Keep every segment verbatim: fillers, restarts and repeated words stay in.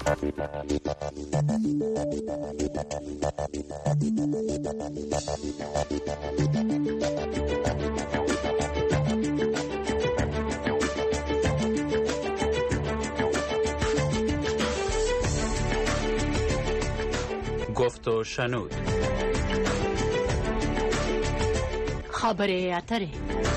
گفت و شنود. خبر اتره.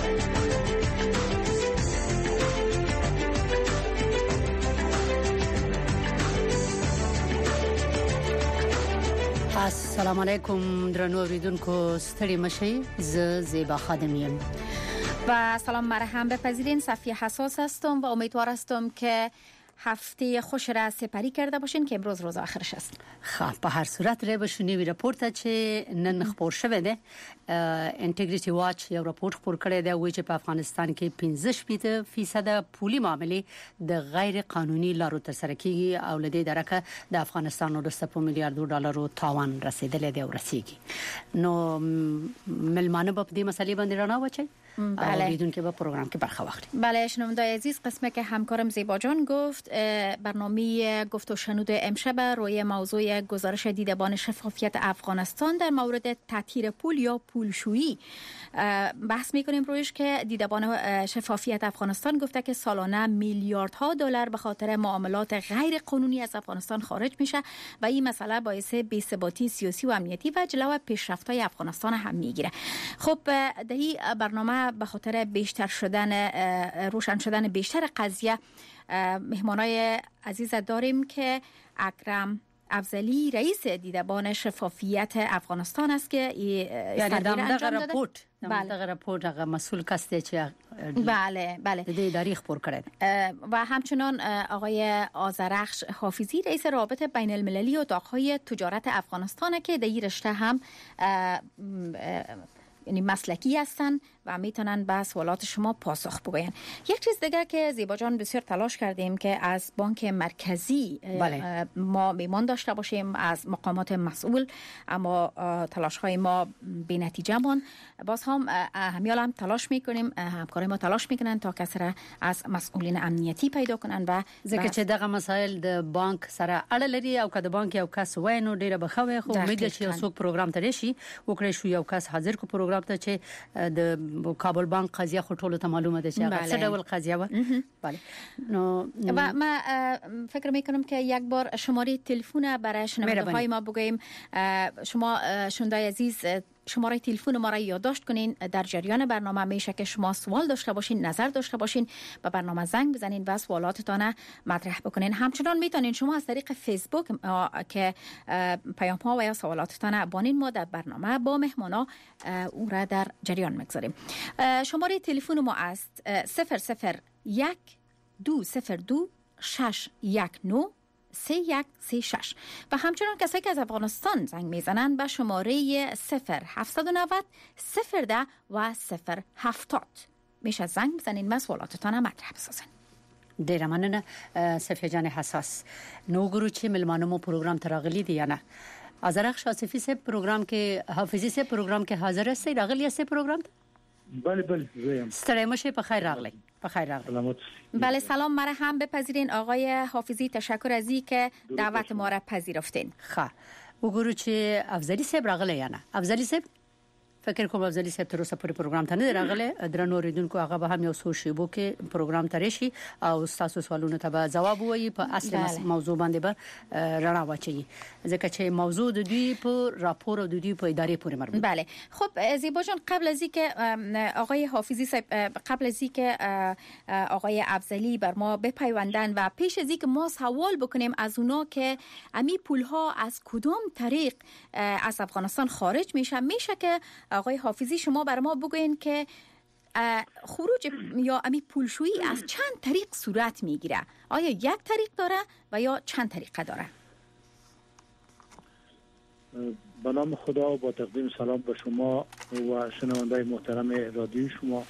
السلام علیکم درنو اوریدونکو، ستړي مشئ. ز زیبا خادمیم و سلام مرحم بپذیرین. صفیه حساس هستم و امیدوار هستم که هفته خوش را سپری کرده باشین که امروز روز آخرش است. خب به هر صورت ری بشونی وی رپورت چې نن خبر شوه ده. انټیګریټي واچ یو رپورت خبر کړی دی وایي چې په افغانستان کې پنځه فیصد پولي معاملې د غیر قانوني لارو ترسره کیږي او لدې درکه د افغانستان وروسته میلیارډ ډالرو تاوان رسیدلی دی او رسیږي. نو ملمانه په دې مسلې باندې رڼا واچي. بله. بدون که با پروگرام که برخه وقتی. بله شنوندای عزیز، قسمه که همکارم زیبا جان گفت برنامه گفت و شنود امشب روی موضوع گزارش دیدبان شفافیت افغانستان در مورد تطهیر پول یا پولشویی بحث میکنیم رویش که دیدبان شفافیت افغانستان گفته که سالانه میلیاردها دلار به خاطر معاملات غیر قانونی از افغانستان خارج میشه و این مسئله باعث بی‌ثباتی سیاسی و امنیتی و جلو پیشرفت‌های افغانستان هم میگیره. خب در این برنامه به خاطر بیشتر شدن روشن شدن بیشتر قضیه مهمانای عزیز داریم که اکرم افضلی رئیس دیدبان شفافیت افغانستان است که یعنی دغه رپورت دغه رپورت هغه مسئول کسته چې بله بله د ادارې خبر کړی و همچنان آقای آذرخش حافظی رئیس رابطه بین المللی اتاق‌های تجارت افغانستان که در این رشته هم یعنی مسلکی هستن و میتونن به سوالات شما پاسخ بگوین. یک چیز دیگه که زیبا جان بسیار تلاش کردیم که از بانک مرکزی بله. ما میمان داشته باشیم از مقامات مسئول، اما تلاش های ما بی نتیجه ماند. باز هم همیال هم تلاش میکنیم، همکارای ما تلاش میکنن تا کسر از مسئولین امنیتی پیدا کنن و ځکه چې دغه مسائل د بانک سره اړه لري او که د بانک یو کس وینو ډیره بخوي خو امید چې یو څوک پروګرام ته راشي وکړي شو یو کس حاضر کو پروګرام ته چې د کابل بانک قضیه خو ټولو ته معلومه ده چې هغه څه ډول قضیه و. بله. نو و ما فکر میکنم که یک بار شماره تلفن برای شنونده‌های ما بگوییم. شما شنونده‌های عزیز شماره تلفن ما را یادداشت کنین. در جریان برنامه میشه که شما سوال داشته باشین، نظر داشته باشین، به برنامه زنگ بزنین و سوالاتتان مطرح بکنین. همچنان میتونین شما از طریق فیسبوک که پیام ها و یا سوالاتتان بانین، ما در برنامه با مهمانا او را در جریان میگذاریم. شماره تلفن ما است صفر صفر یک دو صفر دو شش یک نو سه یک سه شش و همچنان کسایی که از افغانستان زنگ میزنن به شماره صفر هفتصد و نود صفر ده و صفر هفتاد میشه زنگ بزنین و سوالاتتان مطرح بسازن. ډیره مننه صفیه جان حساس. نو ګورو چې ملمانو مو پروګرام تراغلی دی نه. آذرخش شاسفی سے پروګرام کې حافظی سے پروګرام کې حاضر است. راغلی است پروګرام. بله بله زیم. ستړی مشه په خیر راغلی. په خیر راغلی. بله سلام مرحبا بپذیرین آقای حافظی، تشکر از اینکه دعوت ما را پذیرفتین. خب وګورو چې افضلی صاحب راغلی یا نه. افضلی صاحب فکر کوم افضلی صاحب تر اوسه پورې پروګرام ته نه راغلی. درنو اوریدونکو هغه به هم یو څو شیبو کې پروګرام ته راشي او تاسو سوالونه ته به جواب وایي په اصل موضوع باندې به رڼا واچي ځکه چې موضوع د دوی په راپور او د دوی په ادارې پورې مربوط. بله خب زیبا جان، قبل از اینکه آقای حافظی صاحب قبل از اینکه آقای افضلی بر ما بپیوندن و پیش از اینکه ما سوال بکنیم از اونا که امی پول ها از کدام طریق از افغانستان خارج میشه، میشه که آقای حافظی شما بر ما بگوین که خروج یا امی پولشویی از چند طریق صورت میگیره؟ آیا یک طریق داره و یا چند طریقه داره؟ به نام خدا و با تقدیم سلام به شما و شنوندای محترم رادیو شما.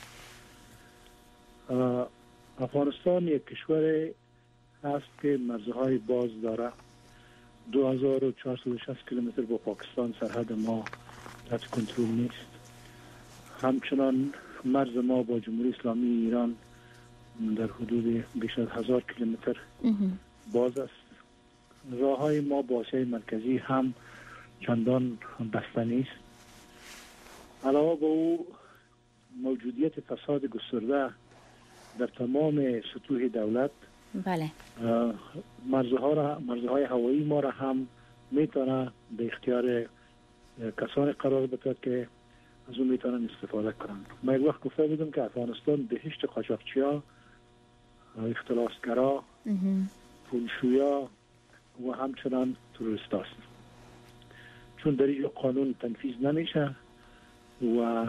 افغانستان یک کشور هست که مرزهای باز داره. دو هزار و چهارصد و شصت کیلومتر با پاکستان سرحد ما تحت کنترل نیست. همچنان مرز ما با جمهوری اسلامی ایران در حدود بیش از هزار کیلومتر باز است. راههای ما با آسیای مرکزی هم چندان بسته نیست. علاوه بر او موجودیت فساد گسترده در تمام سطوح دولت، بله، مرزها را مرزهای هوایی ما را هم میتونه به اختیار کسانی قرار بده که از اون میتونن استفاده کنند. ما یک وقت گفته بودم که افغانستان بهشت قاچاقچی‌ها، اختلاسگرا، پولشویا و همچنان توریست است. چون در اینجا قانون تنفیذ نمیشه و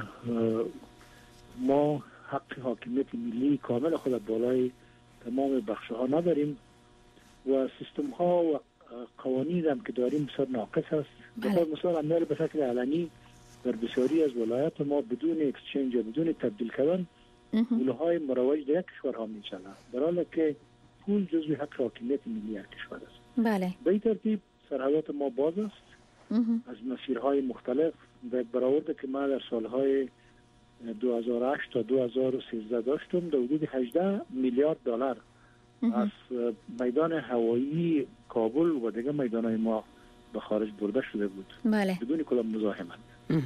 ما حق حاکمیت ملی کامل خود بالای تمام بخش ها نداریم و سیستم ها و قوانین هم که داریم بسیار ناقص است. بخاطر مثلا امنیت به شکل علنی در بسیاری از ولایات ما بدون اکسچنج و بدون تبدیل کردن پولهای مروج در یک کشورها میچنه، در حالی که پول جزو حق حاکمیت ملی یک کشور است. بله. به این ترتیب سرحدات ما باز است از مسیرهای مختلف. و برآورده که ما در سالهای دو هزار و هشت تا دو هزار و سیزده داشتم در حدود هجده میلیارد دلار از میدان هوایی کابل و دیگه میدانهای ما به خارج برده شده بود. بله. بدون کدام مزاحمت.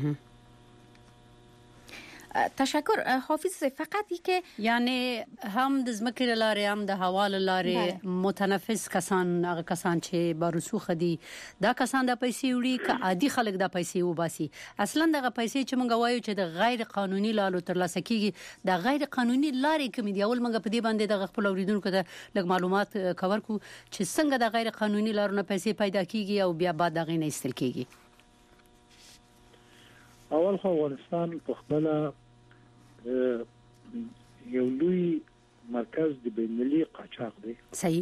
تشکر حافظ. فقط ای که یعنی هم د زمکې لارې هم د هوا لارې متنفس کسان، هغه کسان چې با رسوخ دي، دا کسان د پیسې وړي که عادي خلک د پیسې وباسي. اصلا دغه پیسې چې موږ وایو چې د غیر قانوني لارو ترلاسه کیږي، د غیر قانوني لارې کوم دي؟ اول موږ په دې باندې د خپل اوریدونکو ته لږ معلومات کور کو چې څنګه د غیر قانوني لارو نه پیسې پیدا کیږي او بیا بعد دغه نه استل کیږي. اول خو افغانستان په خپل یو لوی مرکز د بین‌المللي قاچاق دی. صحیح.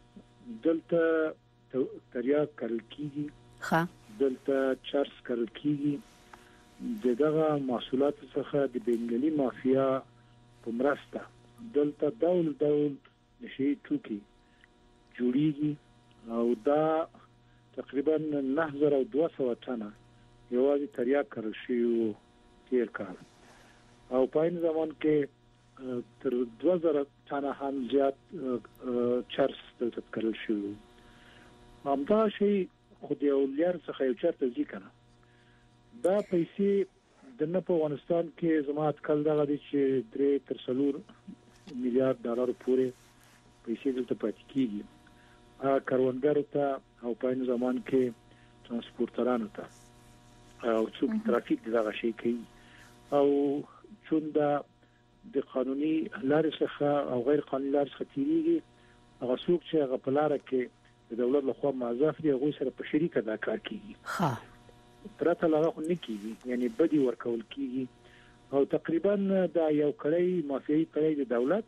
دلته تریاک کرل کیږي، ښه، دلته چرس کرل کیږي. دغه محصولات څخه د بین‌المللي مافیا په مرسته دلته ډول ډول نشي توکي جوړیږي او دا تقریبا نه زره دوه سوه ټنه یوازې تریاک کرل شي تیر کال، او په این زمان کې تر دوه زره ټنه هم زیات چرس دلته کرل شي. همدا شی خو د یو لار څخه یو چرته ځي کنه. دا پیسې د نه په افغانستان کې زمات کل دغه دي چې درې تر څلور میلیارډ ډالر پورې پیسې دلته پاتې کیږي کاروانګرو ته او په این زمان کې ترانسپورترانو ته او څوک ترافیک دغه شی کوي. او چون دا د قانوني لارې څخه او غیر قانوني لارې څخه تیریږي، هغه څوک چې هغه په لار کې د دولت لخوا موظف دي هغه سره په شریکه دا کار کوي. ها پرته لا خو نه کیږي، یعنی بدی ورکول کیږي. او تقریبا دا یو کړی مافیایي کړی د دولت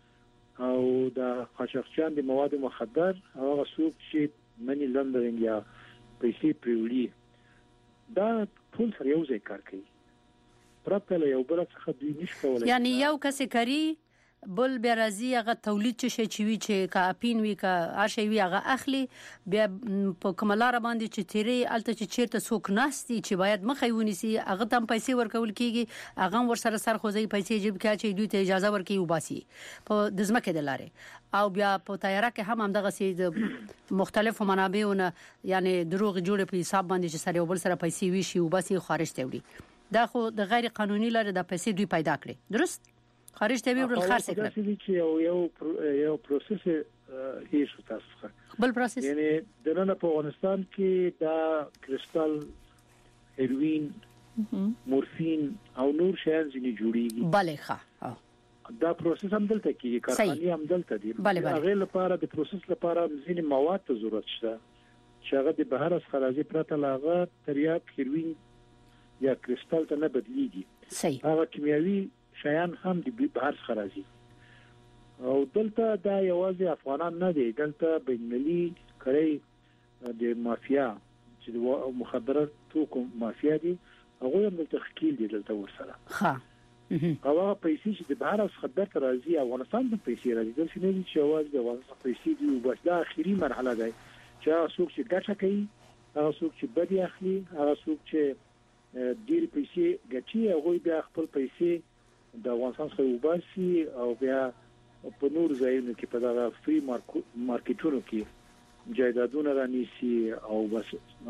او د قاچاقچیان د مواد مخدر او هغه څوک چې منی لندرینګ یا پیسې پریوړي دا ټول سره یو ځای کار کوي. پرته له یو بل څخه دوی نشي کولای. یعنی یو کس کاری بل بیا راځي هغه تولید چې شي چې وی چې کاپین وی کا اشي وی هغه اخلي بیا په کوملار باندې چې تیری الته چې چیرته څوک ناشتي چې باید مخې ونیسي هغه تم پیسې ورکول کیږي، هغه ور سره سر خوځي پیسې جيب کې چې دوی ته اجازه ورکړي وباسي په د ځمکې د لارې. او بیا په تیاره کې هم همدغه سي د مختلفو منابعونو یعنی دروغ جوړ په حساب باندې چې سره بل سره پیسې ویشي وباسي خارج ته وړي. دا خو د غیر قانوني لارې د پیسې دوی پیدا کړي، درست؟ خارج ته ویل خرڅ کړل. دا چې یو یو یو پروسس هیڅ تاسو بل پروسس یعنی د نن په افغانستان کې دا کریستال، هیروین، مورفین او نور شیان ځنی جوړیږي. بله ښه. دا پروسس هم دلته کیږي، کارخانې هم دلته دي. هغه لپاره د پروسس لپاره ځینې مواد ته ضرورت شته چې هغه د بهر از خراجي پرته لاغه تریاک، هیروین یا کریستال ته نه بدلیږي. صحیح. هغه کیمیاوي شیان هم د بهر څخه راځي. او دلته دا یوازې افغانان نه دي، دلته بین‌المللي کړي د مافیا چې د مخدرات توکو مافیا دي، هغه هم دلته خکیل دي دلته ورسره. ها هغه پیسې چې د بهر څخه درته راځي افغانستان ته پیسې راځي، دلته نه دي چې یوازې د افغانستان پیسې دي او بس. دا اخیری مرحله ده چې هغه څوک چې ګټه کوي، هغه څوک چې بدی اخلي، هغه څوک چې ډیر پیسې ګټي هغه بیا خپل پیسې د افغانستان څخه وباسي او بیا په نور ځایونو کې په دغه فری مارکیټونو کې جایدادونه رانیسي او بس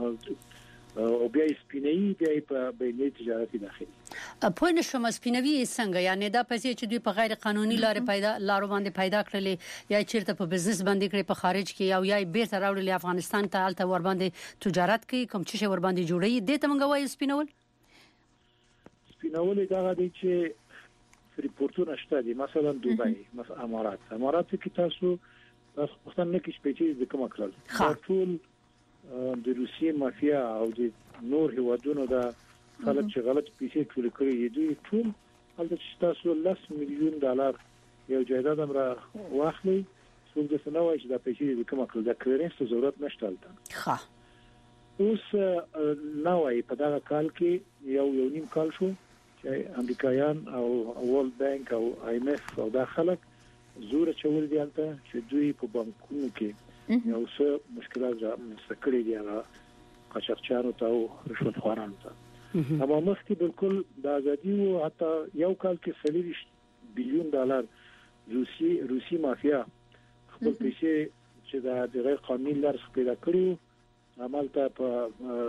او بیا سپینوي بیا په بیني تجارتي داخلي. په نشم سپینوي څنګه یعنی دا پیسې چې دوی په غیر قانوني لارې پیدا لارو باندې پیدا کړلې یا چیرته په بزنس باندې کړې په خارج کې او یا بیرته راوړلې افغانستان ته الته ور باندې تجارت کوي کوم چې ور باندې جوړي دې ته موږ وایو سپینول. سپینول دا غواړي چې ریپورتونه شته دي مثلا دوبۍ مثلا امارات امارات کې تاسو تاسو پښتون نه کې شپږ د کوم کړل ټول د روسیې مافیا او د نور هیوادونو د خلک چې غلط پیسې ټول کړی دي ټول هلته چې تاسو لس میلیون ډالر یو جایداد امر واخلي څو د سنوي چې د پیسې د کوم کړل د کلیرنس ضرورت نشته البته. ښه اوس نوای په دا کال کې یو یو نیم کال شو چې امریکایان او ورلد بانک او آی ایم اف او داخلك زور چول دي البته چې دوی په بانکونو کې یو څه مشکلات مستقلی دي هغه قاچاقچیانو ته او رشوت خوارانو ته. اما مخکې بالکل د ازادي او حتی یو کال کې سلیریش بیلیون ډالر روسي روسي مافیا خپل پیسې چې د غیر قانوني لار پیدا کړیو عملته په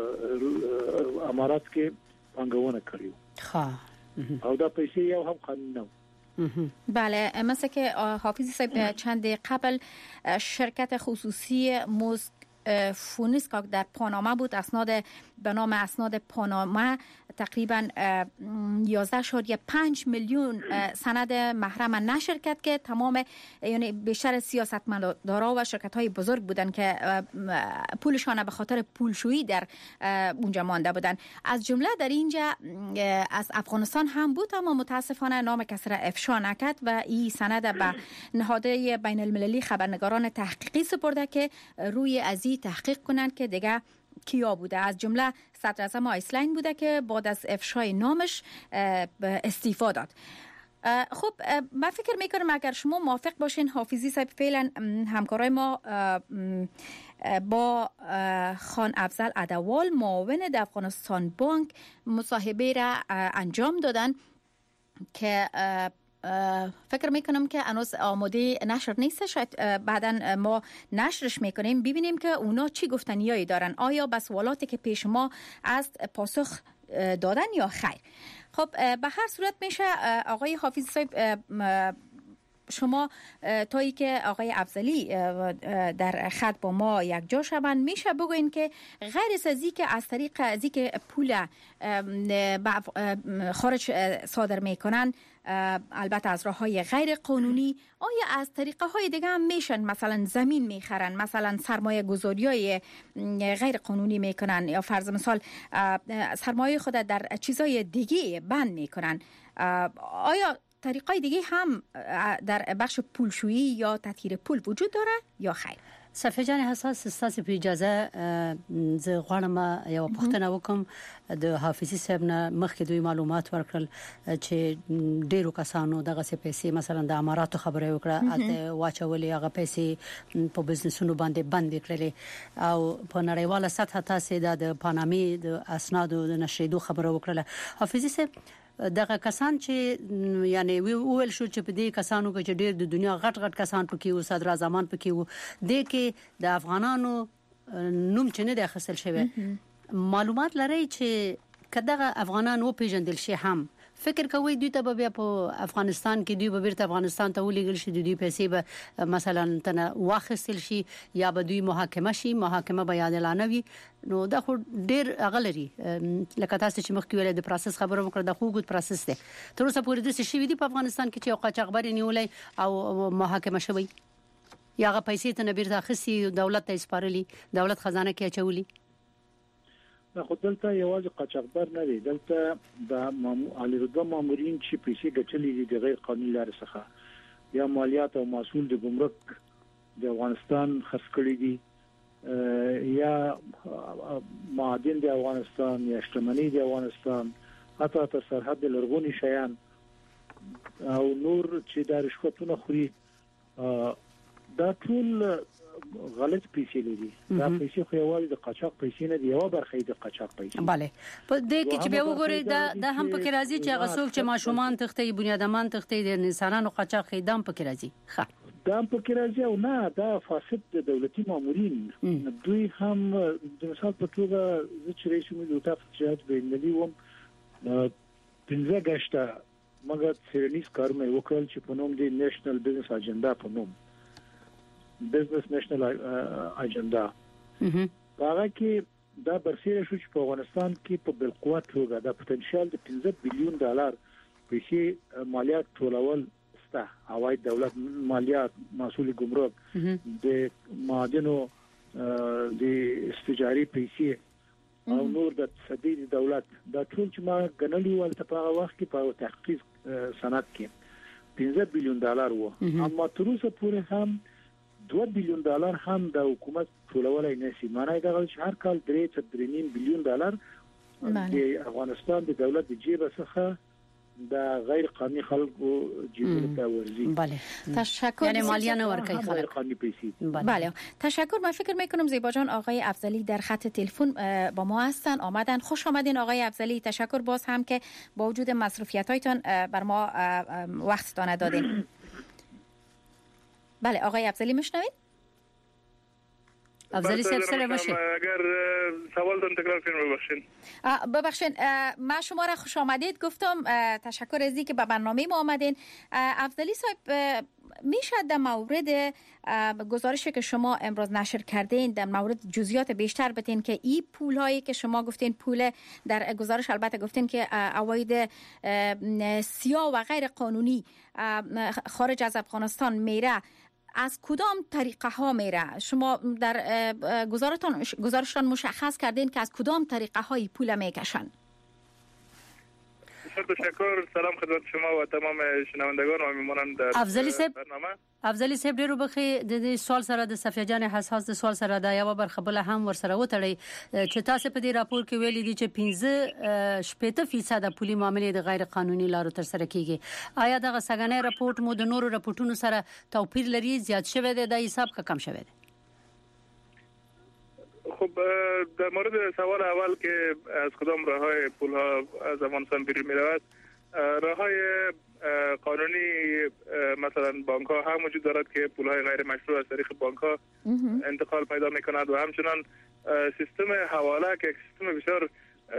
امارات کې پنګونه کړیو. ها او دا پیسې یو هم قانون نه. بله مثل که حافظی صاحب چند قبل شرکت خصوصی موسک فونیسکا در پاناما بود اسناد به نام اسناد پاناما تقریبا یازده اشاریه پنج میلیون سند محرم نشر کرد که تمام یعنی بیشتر سیاستمدارا و شرکت‌های بزرگ بودن که پولشان به خاطر پولشویی در اونجا مانده بودن. از جمله در اینجا از افغانستان هم بود اما متاسفانه نام کسی را افشا نکرد و این سند به نهادهای بین المللی خبرنگاران تحقیقی سپرده که روی از این تحقیق کنند که دیگه کیا بوده. از جمله صدر اعظم آیسلند بوده که بعد از افشای نامش استعفا داد. خب من فکر میکنم اگر شما موافق باشین حافظی صاحب فعلا همکارای ما با خان افضل عدوال معاون د افغانستان بانک مصاحبه را انجام دادن که فکر میکنم که هنوز آماده نشر نیست، شاید بعداً ما نشرش میکنیم ببینیم که اونا چی گفتنیایی دارن، آیا به سوالاتی که پیش ما از پاسخ دادن یا خیر. خب به هر صورت میشه آقای حافظ صاحب شما تایی که آقای افضلی در خط با ما یک جا شوند میشه بگوین که غیر از این که از طریق از این که پول خارج صادر میکنن البته از راه‌های غیر قانونی، آیا از طریقه های دیگه هم میشن مثلا زمین میخرن، مثلا سرمایه گذاری‌های غیر قانونی میکنن یا فرض مثال سرمایه خود در چیزای دیگه بند میکنن، آیا طریقای دیگه هم در بخش پولشویی یا تطهیر پول وجود داره یا خیر؟ صفیه جان حساس ستاسو په اجازه زه غواړم یو پوښتنه وکم د حافظي صاحب نه مخکې دوی معلومات ورکړل چې ډیرو کسانو دغه څه پیسې مثلا د اماراتو خبره وکړه اته واچولې هغه پیسې په بزنسونو باندې بند کړلې او په نړیواله سطح تاسو د پانامي د اسنادو د نشریدو خبره وکړه. حافظي صاحب دغه کسان چې یعنی ویل شو چې په دې کسانو کې چې ډېر د دنیا غټ غټ کسان پکې او صدر اعظمان پکې وو د کې د افغانانو نوم چې نه د خسل شوی معلومات لري چې کداغه افغانان و پیژندل شي هم فکر کوي دوی ته به په افغانستان کې دوی به بیرته افغانستان ته ولېګل شي دوی پیسې به مثلا تنه واخیستل شي یا به دوی محاکمه شي محاکمه به عادلانه وي نو دا خو ډیر اغلري لکه تاسو چې مخکې ویل د پروسس خبره وکړه د خوګوت پروسس دی تر اوسه پورې د څه شي دی په افغانستان کې چې یو قاچاقبر نیولای او محاکمه شوی یا غا پیسې ته نه بیرته خسي دولت ته سپارلي دولت خزانه کې اچولي. خو دلته یوازې قاچاقبر نه دی، دلته د عالی رتبه مامورین چې پیسې ګټلې دي د غیر قانوني لارې څخه یا مالیات او محصول د ګمرک د افغانستان خرڅ کړي دي یا معادن د افغانستان یا شتمنۍ د افغانستان حتی تر سرحد لرغونی شیان او نور چې د رشوتونو خوري دا ټول غلط پیسې لري. دا پیسې خو یوازې د قاچاق پیسې نه دی، یو برخه د قاچاق پیسې. bale په دې کې چې به وګورئ دا د هم پکې راځي چې هغه څوک چې ماشومان تختې بنیادمان تختې د انسانانو قاچاق خیدام پکې راځي. ښه دا هم پکې راځي او نه دا فاسد دولتي مامورین دوی هم د مثال په توګه د چریشي مې د تفجیرات بینالمللي وم پنځه غشته مګر سیرنیس کار مې وکړل چې په نوم دی نېشنل بزنس اجنډا په نوم بزنس نېشنل اجنډا هغه کې دا برسېره شو چې په افغانستان کې په بالقوه توګه دا پټنشل د پنځه بلیون ډالر پیسې مالیات ټولول ستا هوایي دولت مالیات مسؤل ګمرک د معادنو د استجاري پیسې او نور د صدې دولت دا ټول چې ما غنلي ولته په هغه وخت کې په تحقیق صنعت کې پنځه بلیون ډالر وو اما تر اوسه پورې هم دوه بلیون ډالر هم د حکومت ټولولای نشي معنی دا چې هر کال درې څلور بلیون ډالر د افغانستان د دولت د جیب څخه دا غیر قانوني خلکو جیبونو ته ورزي. بله تشکر. یعنی مالیه نه ورکوي غیر قانونی پیسې. بله تشکر. من فکر میکنم زیبا جان آقای افضلی در خط تلفن با ما هستن آمدن. خوش آمدین آقای افضلی. تشکر باز هم که با وجود مصروفیت‌هایتان بر ما وقتتان دادین. بله آقای افضلی میشنوید؟ افضلی صاحب سلام باشید. اگر سوالتون تکرار کنید ببخشید. ببخشید من شما را خوش آمدید گفتم. تشکر از اینکه به برنامه ما آمدین. افضلی صاحب میشه در مورد گزارشی که شما امروز نشر کردین در مورد جزئیات بیشتر بتین که این پول هایی که شما گفتین پول در گزارش البته گفتین که عواید سیاه و غیر قانونی خارج از افغانستان میره از کدام طریقه ها میره؟ شما در گزارشتان گزارشتان مشخص کردین که از کدام طریقه های پول میکشن؟ بسیار تشکر. سلام خدمت شما و تمام شنوندگان و میمانان در افضلی صاحب برنامه. افضلی صاحب ډیرو بخي د سوال سره د صفیه جان حساس د سوال سره دا یو برخه بل هم ور سره وټړی چې تاسو په دې راپور کې ویلي دي چې پنځه شپږ فیصد پولي معاملې د غیر قانوني لارو تر سره کیږي. آیا دغه سګنې راپورټ مو د نورو راپورټونو سره توپیر لري؟ زیات شوی دی د حساب کا کم شوی دی؟ خب در مورد سوال اول که از کدام راههای پولها از افغانستان بیرون میرود، راههای قانونی مثلا بانک ها هم وجود دارد که پولهای غیر مشروع از طریق بانک ها انتقال پیدا میکند و همچنان سیستم حواله که سیستم بسیار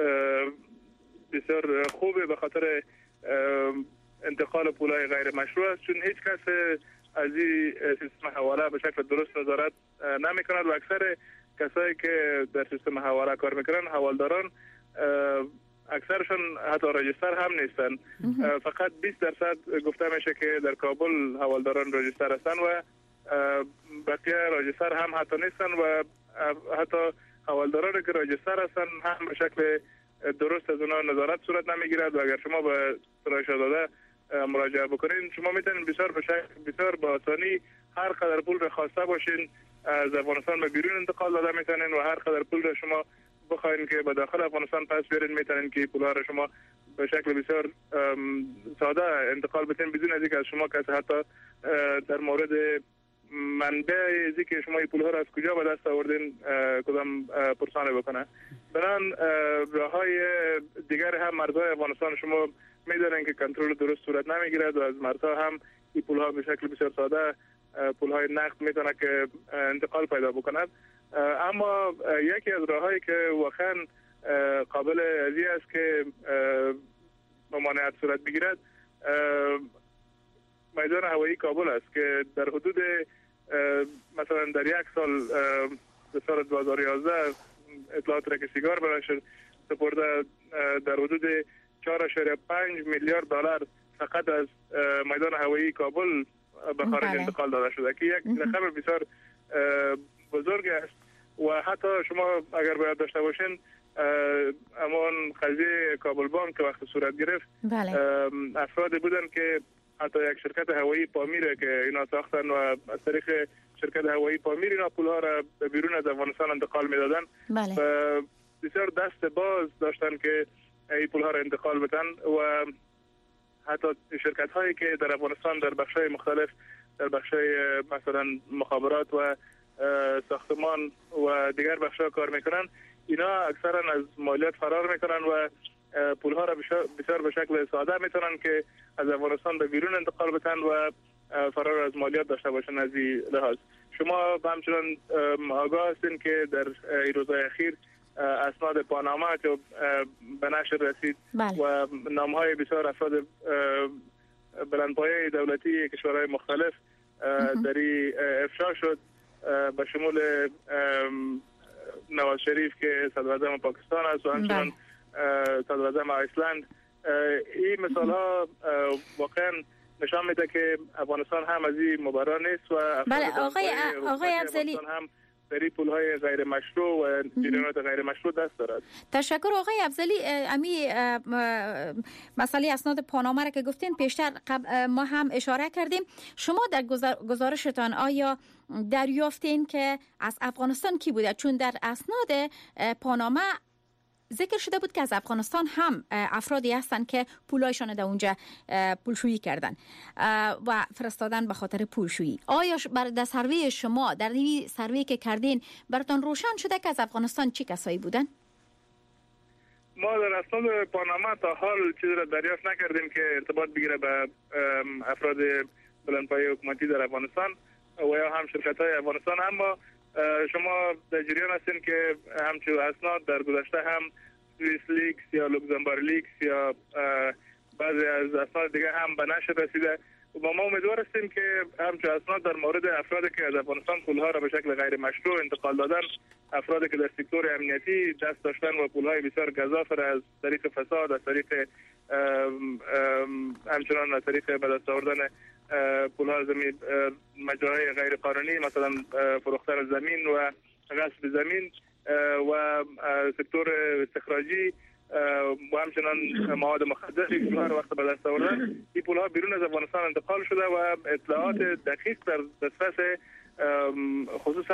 بسیار خوبه به خاطر انتقال پولهای غیر مشروع است، چون هیچ کس از این سیستم حواله به شکل درست نظارت نمیکند و اکثر کسایی که در سیستم حواله کار میکنن حوالداران اکثرشون حتی راجستر هم نیستن. فقط بیست درصد گفته میشه که در کابل حوالداران راجستر هستن و بقیه راجستر هم حتی نیستن و حتی حوالداران که راجستر هستن هم به شکل درست از اونها نظارت صورت نمیگیرد و اگر شما به سرای شهزاده مراجعه بکنین شما میتونین بسیار به شکل بسیار با آسانی هر قدر پول را خواسته باشین از افغانستان به بیرون انتقال داده میتونین و هر قدر پول را شما بخواین که به داخل افغانستان پس بیارین میتونین که پولها را شما به شکل بسیار ساده انتقال بدین بدون از اینکه از شما کسی حتی در مورد منبع ازی که شما این پولها را از کجا به دست آوردین کدام پرسانه بکنه. بران راههای دیگر هم مرزهای افغانستان شما میدونین که کنترل درست صورت نمیگیرد و از مرزها هم این پولها به شکل بسیار ساده پولهای نقد میتونه که انتقال پیدا بکند. اما یکی از راههایی که واقعا قابل ازی است که ممانعت صورت بگیرد میدان هوایی کابل است که در حدود مثلا در یک سال به سال دو هزار و یازده اطلاعات را که سیگار برای سپرده در حدود چهار و پنج میلیارد دلار فقط از میدان هوایی کابل به خارج انتقال داده شده که یک رقم بسیار بزرگ است و حتی شما اگر باید داشته باشین امان قضیه کابل بانک که وقت صورت گرفت بله. افرادی بودن که حتی یک شرکت هوایی پامیر که اینا ساختن و از طریق شرکت هوایی پامیر اینا پولها را به بیرون از افغانستان انتقال میدادن بله. و بسیار دست باز داشتن که این پولها را انتقال بدن و حتی شرکت هایی که در افغانستان در بخش‌های مختلف در بخش‌های مثلا مخابرات و ساختمان و دیگر بخش‌ها کار میکنن اینا اکثرا از مالیات فرار میکنن و پولها را بسیار به شکل ساده میتونن که از افغانستان به بیرون انتقال بدن و فرار از مالیات داشته باشن. از این لحاظ شما همچنان آگاه هستین که در این روزهای اخیر اسناد پاناما که به نشر رسید بله. و نامهای بسیار افراد بلندپایه دولتی کشورهای مختلف در این افشا شد، به شمول نواز شریف که صدر اعظم پاکستان است و همچنان صدر اعظم ایسلند. این مثال ها واقعا نشان میده که افغانستان هم از این مبارا نیست و بله آقای آقای افضلی هم در پولهای غیر مشروع و جریانات غیر مشروع دست دارد. تشکر آقای افضلی. امی مسئله اسناد پاناما را که گفتین پیشتر ما هم اشاره کردیم، شما در گزارشتان آیا دریافتین که از افغانستان کی بوده؟ چون در اسناد پاناما ذکر شده بود که از افغانستان هم افرادی هستند که پولایشان در اونجا پولشویی کردن و فرستادن به خاطر پولشویی. آیا در سروی شما در این سروی که کردین براتون روشن شده که از افغانستان چه کسایی بودن؟ ما در اسناد پاناما تا حال چیزی را دریافت نکردیم که ارتباط بگیره به افراد بلندپایه حکومتی در افغانستان و یا هم شرکت‌های افغانستان. اما شما در جریان هستین که همچون اسناد در گذشته هم سوئیس لیکس یا لوکزامبورگ لیکس یا بعضی از اسناد دیگه هم به نشر رسیده و ما امیدوار هستیم که همچون اسناد در مورد افرادی که از افغانستان پولها را به شکل غیر مشروع انتقال دادن، افرادی که در سکتور امنیتی دست داشتن و پولهای بسیار گزاف را از طریق فساد، از طریق همچنان از طریق به دست آوردن پولها زمین مجراهای غیر قانونی مثلا فروختن زمین و غصب زمین و سکتور استخراجی و همچنان مواد مخدر هر وقت به دست آوردن، این پولها بیرون از افغانستان انتقال شده و اطلاعات دقیق در دسترس خصوصا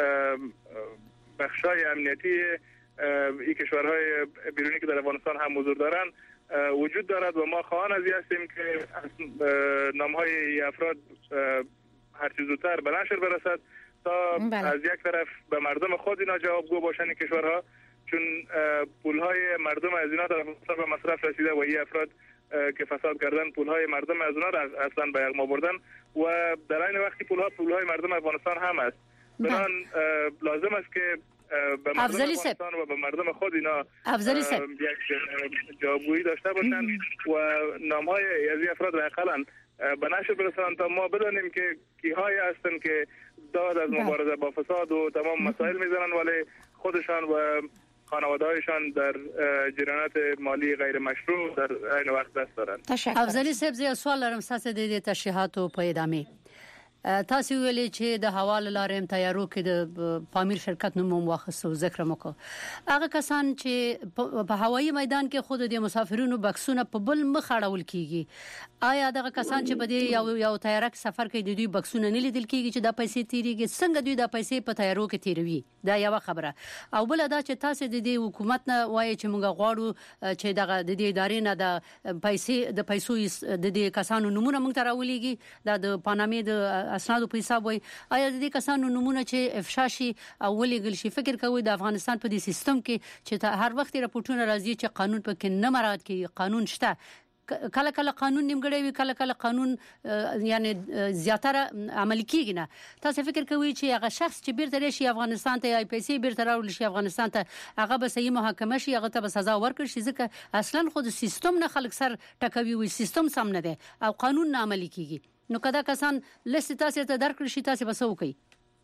بخشای امنیتی این کشورهای بیرونی که در افغانستان هم حضور دارن وجود دارد و ما خواهان از این هستیم که نامهای افراد هر چیز زودتر به نشر برسد تا بله. از یک طرف به مردم خود اینا جوابگو باشن این کشورها، چون پولهای مردم از اینا در افغانستان به مصرف رسیده و این افراد که فساد کردن پولهای مردم از اونا را اصلا به یغما بردن و در این وقتی پولها پولهای مردم افغانستان هم است. بنان لازم است که به مردم افغانستان و به مردم خود اینا یک جوابگویی داشته باشند و نامهای از این افراد را اقلا به نشر برسانند تا ما بدانیم که کیهایی هستند که داد از مبارزه با فساد و تمام مسائل میزنند ولی خودشان و خانواده‌هایشان در جریانات مالی غیر مشروع در این وقت دست دارند. افضلی صاحب زه سوال لرم ساسه د دې تشریحاتو په ادامه تاسو ویلي چې د حواله لارې تیارو کې د پامیر شرکت نوم واخصو ذکر مکو هغه کسان چې په هوایي میدان کې خود د مسافرونو بکسونه په بل مخ اړول کیږي، آیا دغه کسان چې په دې یو یو تیاره سفر کوي د دوی بکسونه نه لیدل کیږي چې د پیسې تیریږي څنګه دوی د پیسې په تیارو کې تیروي؟ دا یو خبره. او بل دا چې تاسو د دې حکومت نه وایي چې موږ غواړو چې دغه د دې ادارې نه د پیسې د پیسو د دې کسانو نمونه موږ ته راولېږي د پانامې د اسنادو په حساب وي، آیا د دې کسانو نمونه چې افشا شي او ولېږل شي فکر کوي د افغانستان په دې سیستم کې چې هر وخت راپورټونه راځي چې قانون پکې نه مراعات کوي، قانون شته کله کله قانون نیمګړی وي کله کله قانون یعنی زیاتره عملي کیږي نه، تاسو فکر کوئ چې هغه شخص چې بیرته راشي افغانستان ته یا پیسې بیرته راوړل شي افغانستان ته هغه به صحیح محاکمه شي، هغه ته به سزا ورکړي شي ځکه اصلا خود سیستم نه خلک سر ټکوي وي، سیستم سم نه دی او قانون نه عملي کیږي. نو کدا کسان لست تاسو ته درکړي شي تاسو به څه وکړي؟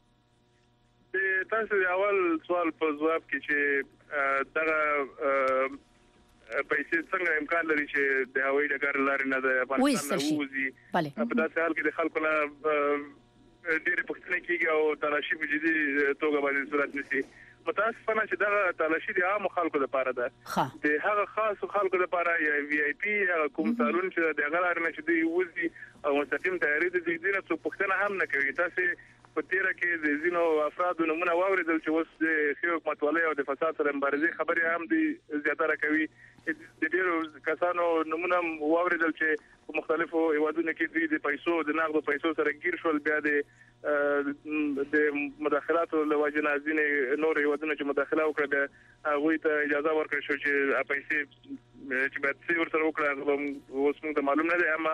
تاسو اول سوال په ځواب کې چې دغه پیسې څنګه امکان لري چې د هوایي ډګر لارې نه د افغانستان نه ووځي په داسې حال کې د خلکو له ډېرې پوښتنې کېږي او تلاشي په جدي توګه باندې صورت نیسي. متاسفانه چې دغه تلاشي د عامو خلکو لپاره ده، د هغه خاصو خلکو لپاره یا وی آی پی هغه کوم سالون چې د هغه لارې نه چې دوی ووځي او مستقیم تیاری د دې نه څه پوښتنه هم نه کوي. تاسو په تیره کې د ځینو افرادو نمونه واورېدل چې اوس د ښې حکومتولۍ او د فساد سره مبارزې خبرې هم دوی زیاتره کوي. د ډېرو کسانو نمونه واورېدل چې په مختلفو هیوادونو کې دوی د پیسو د نغدو پیسو سره ګیر شول، بیا د د مداخلاتو له وجې نه ځینې نور هیوادونه چې مداخله وکړه بیا هغوی ته اجازه ورکړل شو چې پیسې چې باید څه ورسره وکړه اوس موږ ته معلوم نه دی، اما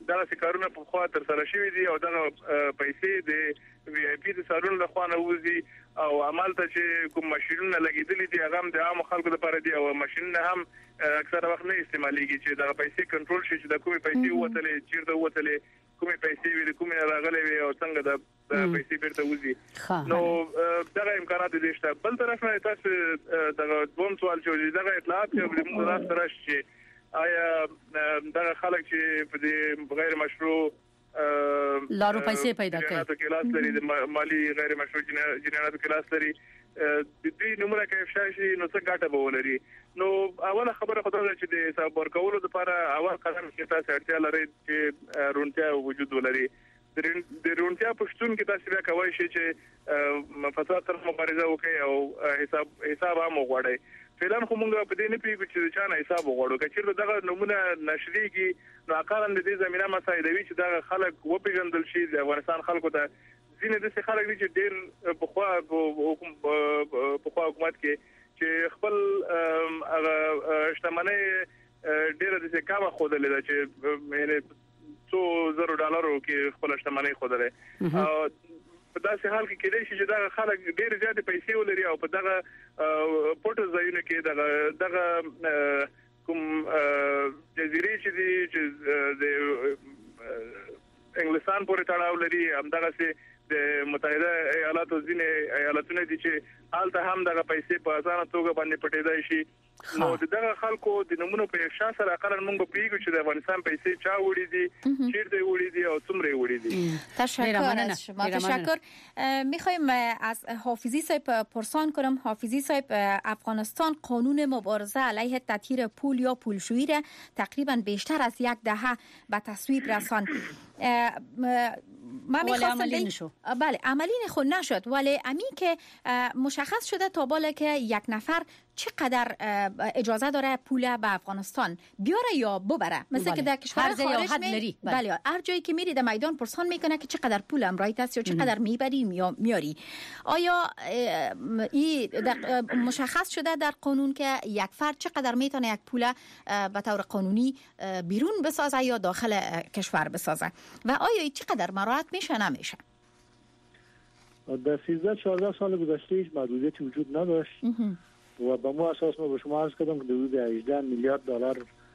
دا کارونه په خوا تر سره شوی دي او دا پیسې د وی آی پی د سارونو له خوا نه وځي او عمل ته چې کوم ماشینونه لګیدلي دي هغه د عام خلکو لپاره دي او ماشینونه هم اکثره وخت نه استعمالېږي چې دا پیسې کنټرول شي چې د کومې پیسې وتلې چیرته وتلې کومې پیسې ویل کومې راغلې وي او څنګه د پیسې بیرته وځي نو دا امکانات دي شته بل طرف نه تاسو دا دوم سوال چې دا اطلاعات چې موږ راځو راشي آیا دا خلک چې په دې غیر مشروع لارو پیسې پیدا کوي جنایاتو کې لاس لري د مالی غیر مشروع جنایاتو کې لاس لري د دې نمونه کې افشا شي نو څه ګټه به ولري نو اوله خبره خدای چې د حساب ورکولو لپاره اول قدم کې تاسو اړتیا لرئ چې رونتیا وجود ولري د رونتیا پښتون کې تاسو بیا کوي چې فساد سره مبارزه وکړي او حساب حساب هم وغواړي فعلا خو موږ په دې نه پیږو چې چا نه حساب وغواړو کچېر دغه نمونه نشریږي نو اقالن د دې زمينه مسایلوي چې دا خلک وپیژندل شي د افغانستان خلکو ته ځینې د څه خلک دي چې ډېر په خوا په خوا حکومت کې چې خپل هغه شتمنۍ ډېر د څه کمه خوده لیدا چې یعنی څو زرو ډالرو کې خپل شتمنۍ خوده لري په داسې حال کې کېدای شي چې دا خلک ډېر زیات پیسې ولري او په دغه پټ ځایونو کې دغه دغه کوم جزیرې چې دي چې د انګلستان پورې تړاو لري همدغه سي د متحده ایالاتو ځینې ایالتونه دي چې حالته هم دغه پیسې په اسانه توګه باندې پټېدای شي نو دغه خلکو د نمونه په افشا سره قرار موږ پیګو چې د افغانستان پیسې چا وړي دي چیرته وړي دي او څومره وړي دي تشکر از شما تشکر میخوایم از حافظی صاحب پرسان کنم حافظی صاحب افغانستان قانون مبارزه علیه تطهیر پول یا پولشویی را تقریبا بیشتر از یک دهه به تصویب رساند ما می‌خواستم بگم بله عملی خود نشد ولی امی که مشخص شده تا بالا که یک نفر چقدر اجازه داره پول به افغانستان بیاره یا ببره مثل بله. که در کشور خارج می بله هر جایی که میری در میدان پرسان میکنه که چقدر پول امرایت است یا چقدر میبری یا میاری آیا این مشخص شده در قانون که یک فرد چقدر میتونه یک پول به طور قانونی بیرون بسازه یا داخل کشور بسازه و آیا چقدر مراعات میشه نمیشه در سیزده چهارده سال گذشته هیچ محدودیتی وجود نداشت و به ما اساس ما به شما عرض کردم که حدود هجده میلیارد دلار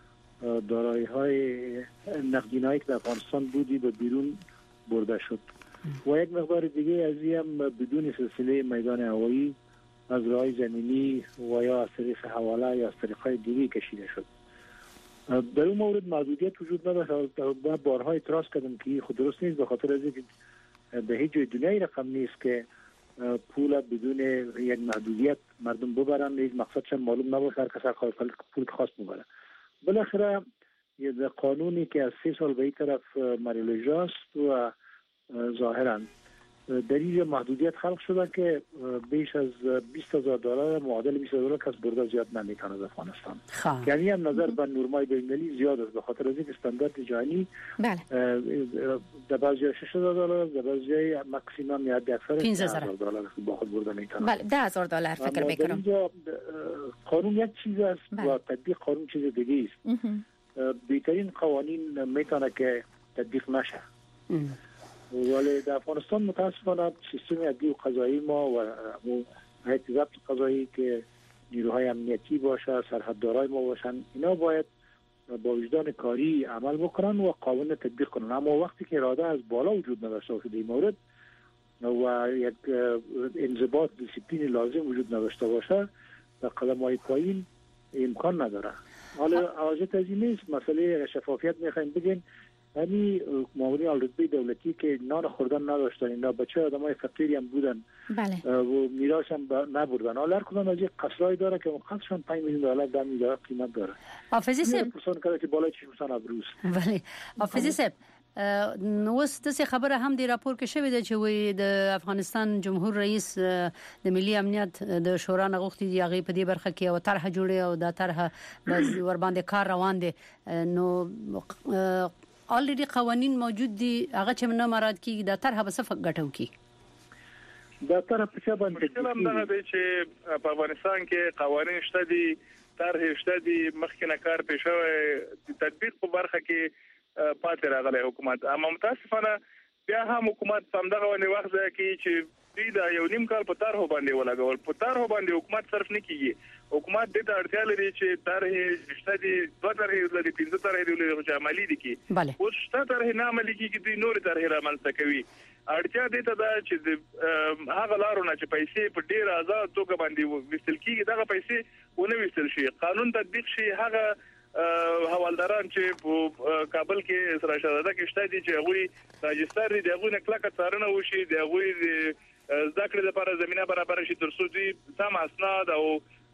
دارایی‌های نقدینه‌ای که در افغانستان بودی به بیرون برده شد و یک مقدار دیگه از این هم بدون سلسله میدان هوایی از راه زمینی و یا از طریق حواله یا از طریق‌های دیگه کشیده شد. در اون مورد محدودیت وجود نداشت. با بارها اعتراض کردم که خود درست نیست به خاطر از اینکه به هیچ جای دنیای رقم نیست که پول بدون یک محدودیت مردم ببرن هیچ مقصدش معلوم نباشه هر کس پول خاص ببره. بالاخره یه قانونی که از سه سال به این طرف مریلوژاست و ظاهرا در این محدودیت خلق شده که بیش از بیست هزار دلار معادل بیست هزار دلار کس برده زیاد نمیکنه از افغانستان. یعنی هم نظر به نورمای بین‌المللی زیاد است به خاطر از اینکه استاندارد جهانی در بعضی جای شش هزار دلار در بعضی جای ماکسیمم یا اکثر پنج هزار دلار با خود برده میکنه. بله ده هزار دلار فکر میکنم. قانون یک چیز است و تطبیق قانون چیز دیگه است. بهترین قوانین میتونه که تطبیق نشه. ولی در افغانستان متاسفانه سیستم عدلی و قضایی ما و هیئت ضبط قضایی که نیروهای امنیتی باشه سرحددارای ما باشن اینا باید با وجدان کاری عمل بکنن و قانون تطبیق کنن اما وقتی که اراده از بالا وجود نداشته باشه در این مورد و یک انضباط دیسیپلین لازم وجود نداشته باشه در قدم‌های پایین امکان نداره. حالا حاجت از این نیست مسئله شفافیت میخوایم بگیم یعنی مامورین رتبه دولتی که نان خوردن نداشتن اینا بچه آدمای فقیری هم بودن بله. و میراث هم نبردن حالا هر کدوم از این قصرای داره که قصرشون پنج میلیون دلار ده میلیون دلار قیمت داره. حافظی صاحب پرسان کرده که بالای چشمشان ابروز. بله حافظی صاحب نو ست خبره هم دی راپور کې شوې ده چې وي د افغانستان جمهور رئیس د ملي امنیت د شورا نغښتي دی هغه په دې برخه کې او طرح جوړي او دا طرح ور باندې کار روان دي نو آلریډي قوانین موجود دي هغه چې نه مراد کیږي دا طرح به صفه غټو کی دا طرح په څه باندې کلام دا دی چې په افغانستان کې قوانین شته دي طرح شته دي مخکنه کار پېښوي د تطبیق په برخه کې پاتې راغلی حکومت. اما متاسفانه بیا هم حکومت په دغه ونی وخت کې چې دوی دا یو نیم کال په طرحو باندې ولګول، په طرحو باندې حکومت صرف نه کیږي. حکومت د اړتیا لري چې طرحې شته دوه طرحې لري، پنځه طرحې لري چې عملي دي کی اوس شته طرحې نه عملي کیږي، دوی نور طرحې رامنځته کوي. اړتیا دې ته دا چې هغه لارو نه چې پیسې په ډیر آزاد توګه باندې وستل کیږي، دغه پیسې ونه وستل شي، قانون تطبیق شي. هغه حوالداران چې په کابل کې سره شاده کې شته دي چې هغه راجستر دي، هغه نه کلکه څارنه وشي، د هغه ذکر لپاره زمينه برابر شي ترڅو دوی سم اسناد او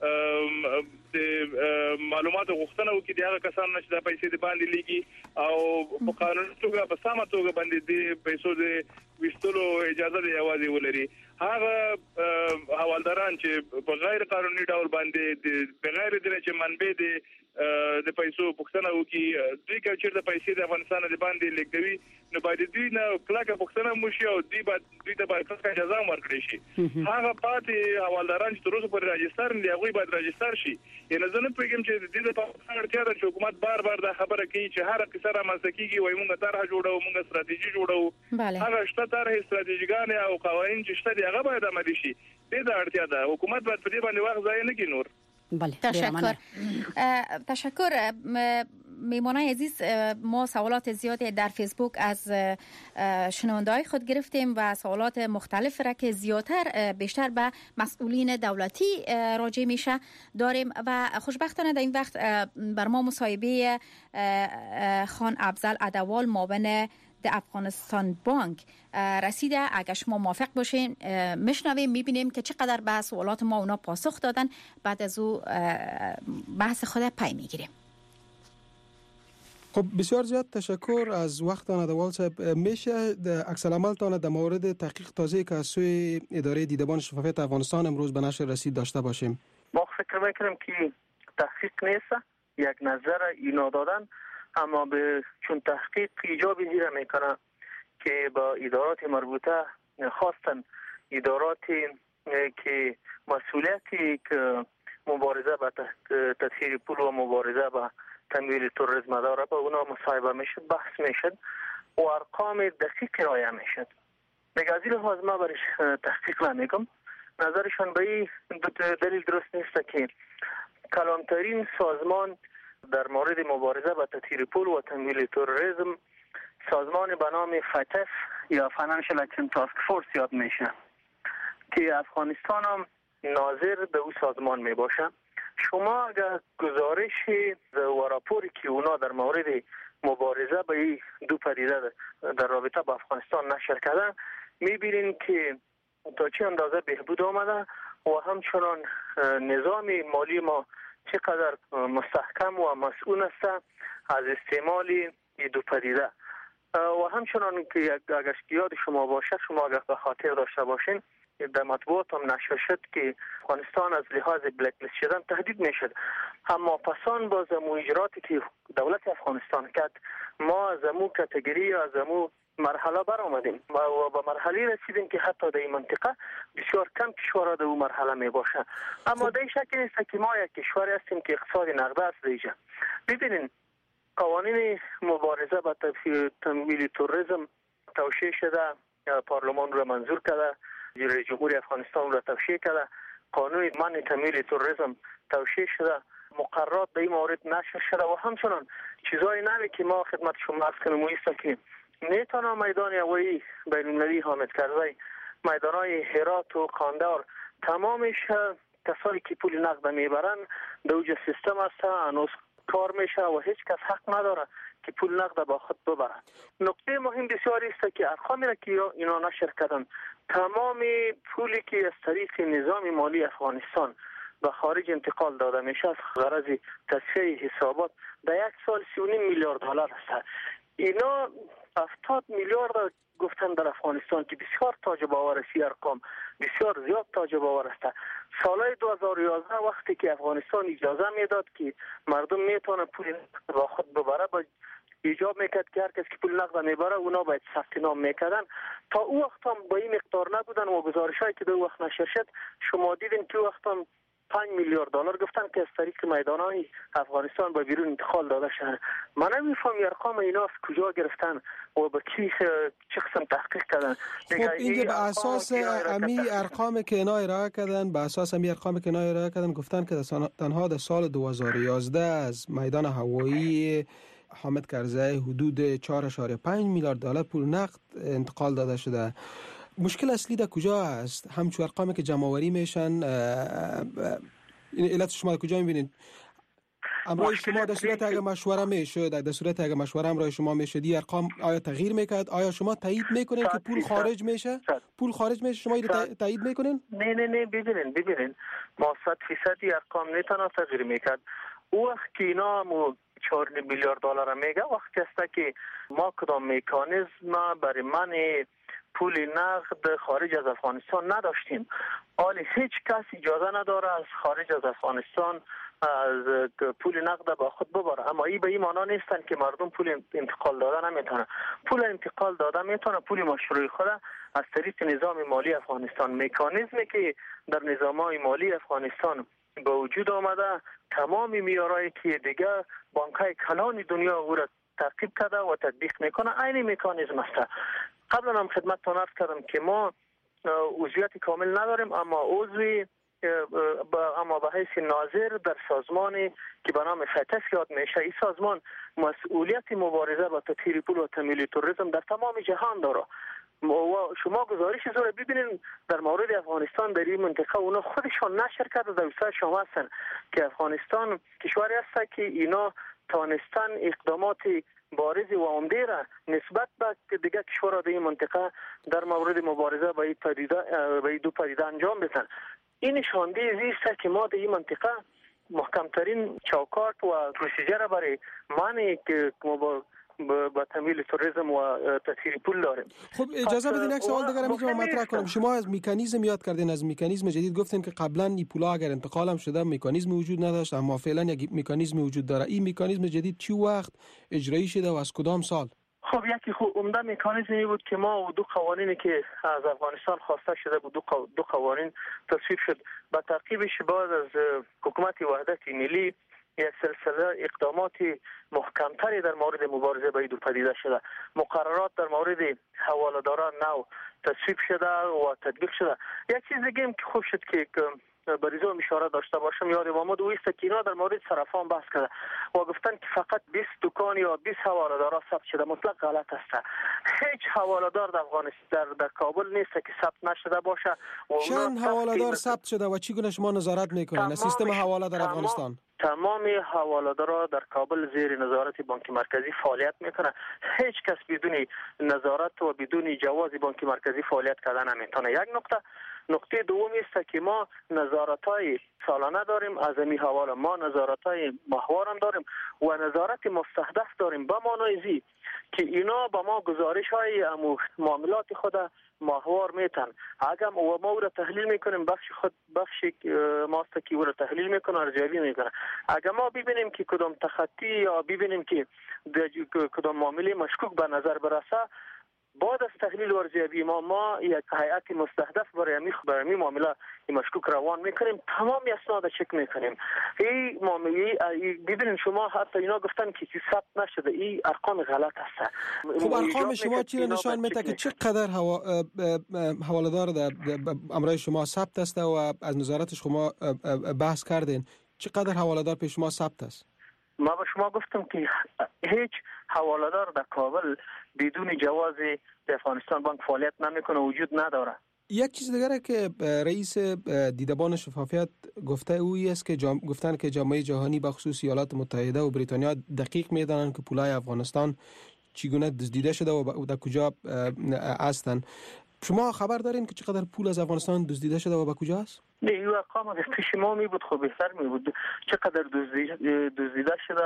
د معلوماتو غوښتنه وکړي د هغه کسانو چې د پیسې د باندې لګي او په قانون توګه په سمه توګه باندې د پیسو د وستلو اجازه دی یوازې ولري. هغه حوالداران چې په غیر قانوني ډول باندې د بغیر د چې منبع دي د پیسو پښتنه وکي، دوی که چیرته پیسې د افغانستان د باندې لګوي نو باید دوی نه کلاکه پښتنه موشي او دوی باید دوی ته باید څه جزا ورکړي شي. هغه پاتې حوالداران چې تر اوسه پورې راجستر نه هغه باید راجستر شي. یعنی زه نه پوهیږم چې د دې لپاره اړتیا ده چې حکومت بار بار دا خبره کوي چې هر قصه را مسکیږي وای مونږ طرح جوړو، مونږ ستراتیژي جوړو. هغه شته طرح ستراتیژیګان او قوانین چې شته هغه باید عملي شي. دې د اړتیا ده حکومت باید په دې باندې وخت ضایع نه کړي. نور بله تشکر. تشکر میمانای عزیز، ما سوالات زیادی در فیسبوک از شنونده‌های خود گرفتیم و سوالات مختلف را که زیادتر بیشتر به مسئولین دولتی راجع میشه داریم و خوشبختانه در این وقت بر ما مصاحبه خان افضل عدوال معاون د افغانستان بانک رسیده. اگر شما موافق باشین میشنویم میبینیم که چقدر به سوالات ما اونا پاسخ دادن، بعد از او بحث خود پی میگیریم. خب بسیار زیاد تشکر از وقتتان عدوال صاحب. میشه عکس العملتان در مورد تحقیق تازه که از سوی اداره دیدبان شفافیت افغانستان امروز به نشر رسید داشته باشیم؟ ما فکر میکنیم که تحقیق نیست، یک نظر اینا دادن، اما به چون تحقیق ایجابی زیره میکنه که با ادارات مربوطه خواستن اداراتی که مسئولیتی که مبارزه با تطهیر پول و مبارزه با تمویل تروریسم داره با اونا مصاحبه میشد، بحث میشد و ارقام دقیق رایه میشد. دیگه از این لحاظ ما برش تحقیق نمیگم. نظرشان به این دلیل درست نیست که کلانترین سازمان در مورد مبارزه با تطهیر پول و تمویل تروریسم سازمان به نام فتف یا فاینانشل اکشن تاسک فورس یاد میشه که افغانستان هم ناظر به او سازمان می باشه. شما اگر گزارش و راپوری که اونا در مورد مبارزه با این دو پدیده در رابطه با افغانستان نشر کردن میبینین که تا چه اندازه بهبود آمده و همچنان نظام مالی ما چقدر مستحکم و مسئول است از استعمال این دو پدیده. و همچنان که اگر یاد شما باشه، شما اگر به خاطر داشته باشین در مطبوعات هم نشر شد که افغانستان از لحاظ بلک لیست شدن تهدید میشد، اما پسان با زمو اجراتی که دولت افغانستان کرد ما از زمو کاتگوری از زمو مرحله بر آمدیم و به مرحله رسیدیم که حتی در این منطقه بسیار کم کشورها در اون مرحله می باشه. اما در این شکل نیست که ما یک کشوری هستیم که اقتصاد نقده است دیجا. ببینین قوانین مبارزه با تمویل تروریسم توشیح شده، پارلمان رو منظور کرده، رئیس جمهور افغانستان رو توشیح کرده، قانون منع تمویل تروریسم توشیح شده، مقررات در این مورد نشر شده و همچنان چیزای نوی که ما خدمت شما عرض کنم است که نیتانا میدان هوایی بین المللی حامد کرزی، میدانهای هرات و قاندار تمامش کسایی که پول نقد میبرن در اوج سیستم است، هنوز کار میشه و هیچ کس حق نداره که پول نقد با خود ببره. نکته مهم بسیاری است که ارقامی را که اینا نشر کردن تمام پولی که از طریق نظام مالی افغانستان به خارج انتقال داده میشه از غرض تصفیه حسابات در یک سال سی و نیم میلیارد دلار است. اینا هفتاد میلیارد گفتن در افغانستان که بسیار تاج باور است. ارقام بسیار زیاد تاج باور است. سال دو هزار و یازده وقتی که افغانستان اجازه میداد که مردم میتونه پول با خود ببره، با ایجاب میکرد که هر کس که پول نقد میبره اونا باید ثبت نام میکردن. تا او وقت هم با این مقدار نبودن و گزارشایی که در وقت نشر شد شما دیدین که وقت هم پنج میلیارد دلار گفتن که از طریق میدانهای افغانستان به بیرون انتقال داده شده. من نمیفهم ارقام اینا از کجا گرفتن و به کی چه قسم تحقیق کردن. خب اینجا به اساس امی ارقام که اینا ارائه کردن، به اساس امی ارقام که اینا ارائه کردن گفتن که تنها در سال دو هزار و یازده از میدان هوایی حامد کرزی حدود چهار و پنج میلیارد دلار پول نقد انتقال داده شده. مشکل اصلی در کجا است؟ همچون ارقامی که جمع آوری میشن، این علت شما در کجا میبینید؟ امروز شما در صورت اگه مشوره میشه، در صورت اگه مشوره امروز شما میشه دی ارقام آیا تغییر میکرد؟ آیا شما تایید میکنین که پول خارج میشه؟ پول خارج میشه شما اینو تایید میکنین؟ نه نه نه ببینین ببینین ما صد فیصد ارقام نمیتونه تغییر میکرد. او وقت که اینا مو چهار میلیارد دلار میگه، وقتی است که ما کدام مکانیزم برای من پول نقد خارج از افغانستان نداشتیم. حالی هیچ کس اجازه نداره از خارج از افغانستان از پول نقد با خود ببره. اما این به این معنا نیستن که مردم پول انتقال داده نمیتونه. پول انتقال داده میتونه پول مشروع خود از طریق نظام مالی افغانستان. مکانیزمی که در نظام‌های مالی افغانستان به وجود آمده، تمامی معیارهایی که دیگه بانک‌های کلان دنیا او را تعقیب کرده و تطبیق میکنه، عین مکانیزم است. قبلا هم خدمتتون عرض کردم که ما عضویت کامل نداریم، اما عضوی اما به حیث ناظر در سازمانی که به نام فتف یاد میشه. این سازمان مسئولیت مبارزه با تطهیر پول و تمویل تروریسم در تمام جهان داره. و شما گزارش زور ببینین در مورد افغانستان در این منطقه اونا خودشان نشر کرده در وسط شما هستن که افغانستان کشوری است که اینا توانستن اقدامات بارز و عمده را نسبت به دیگر کشورها در این منطقه در مورد مبارزه با این پدیده با این دو پدیده انجام بدن. این نشانده است که ما در این منطقه محکمترین چوکات و پروسیجر برای معنی که با تمویل توریسم و تطهیر پول داریم. خب اجازه بدین یک سوال دیگه میتونم مطرح کنم. شما از مکانیزم یاد کردین، از مکانیزم جدید گفتین که قبلا این پولا اگر انتقال هم شده مکانیزم وجود نداشت، اما فعلا یک مکانیزم وجود داره. این مکانیزم جدید چی وقت اجرایی شده و از کدام سال؟ خب یکی خب عمده مکانیزمی بود که ما و دو قوانینی که از افغانستان خواسته شده بود، دو دو قوانین تصویب شد. با تعقیبش بعد از حکومت وحدت ملی یک سلسله اقدامات محکمتری در مورد مبارزه با این دو پدیده شده. مقررات در مورد حواله‌داران نو تصویب شده و تطبیق شده. یک چیز دیگه هم که خوب شد که بریزو اشاره داشته باشم، یاد محمد اویست که اینا در مورد صرافان بحث کرده و گفتن که فقط بیست دکان یا بیست حواله‌دار ثبت شده. مطلق غلط است. هیچ حواله‌دار در افغانستان در, در کابل نیست که ثبت نشده باشه. و چند حواله‌دار ثبت شده و چگونه شما نظارت میکنین سیستم حواله در افغانستان؟ تمام حواله‌دارا در کابل زیر نظارت بانک مرکزی فعالیت میکنه. هیچ کس بدون نظارت و بدون جواز بانک مرکزی فعالیت کردن نمیتونه. یک نکته نکته دومی است که ما نظارت‌های سالانه داریم از این حواله، ما نظارت‌های ماهوار هم داریم و نظارت مستهدف داریم. به معنای زی که اینا با ما گزارش‌های معاملات خود ماهوار میتن. اگر ما او را تحلیل میکنیم، بخش خود بخش ماست که او را تحلیل میکنه، ارزیابی میکنه. اگر ما ببینیم که کدام تخطی یا ببینیم که کدام معامله مشکوک به نظر برسه، بعد از تحلیل و ارزیابی ما ما یک هیئت مستهدف برای همین برای معامله مشکوک روان میکنیم، تمام اسناد چک میکنیم. این معامله ببینید شما حتی اینا گفتن که ثبت نشده، این ارقام غلط است. خب ارقام شما چی نشان میده که چقدر حواله‌دار در امرای شما ثبت است و از نظارتش شما بحث کردین، چقدر حواله‌دار پیش شما ثبت است؟ ما به شما گفتم که هیچ حواله‌دار در کابل بدون جواز افغانستان بانک فعالیت نمیکنه، وجود نداره. یک چیز دیگه که رئیس دیدبان شفافیت گفته اویی است که جام... گفتن که جامعه جهانی به خصوص ایالات متحده و بریتانیا دقیق میدانند که پولای افغانستان چگونه دزدیده شده و در کجا هستن. شما خبر دارین که چقدر پول از افغانستان دزدیده شده و به کجا است؟ نه، این ارقام از شما می بود، خب بهتر می بود چقدر دزدیده شده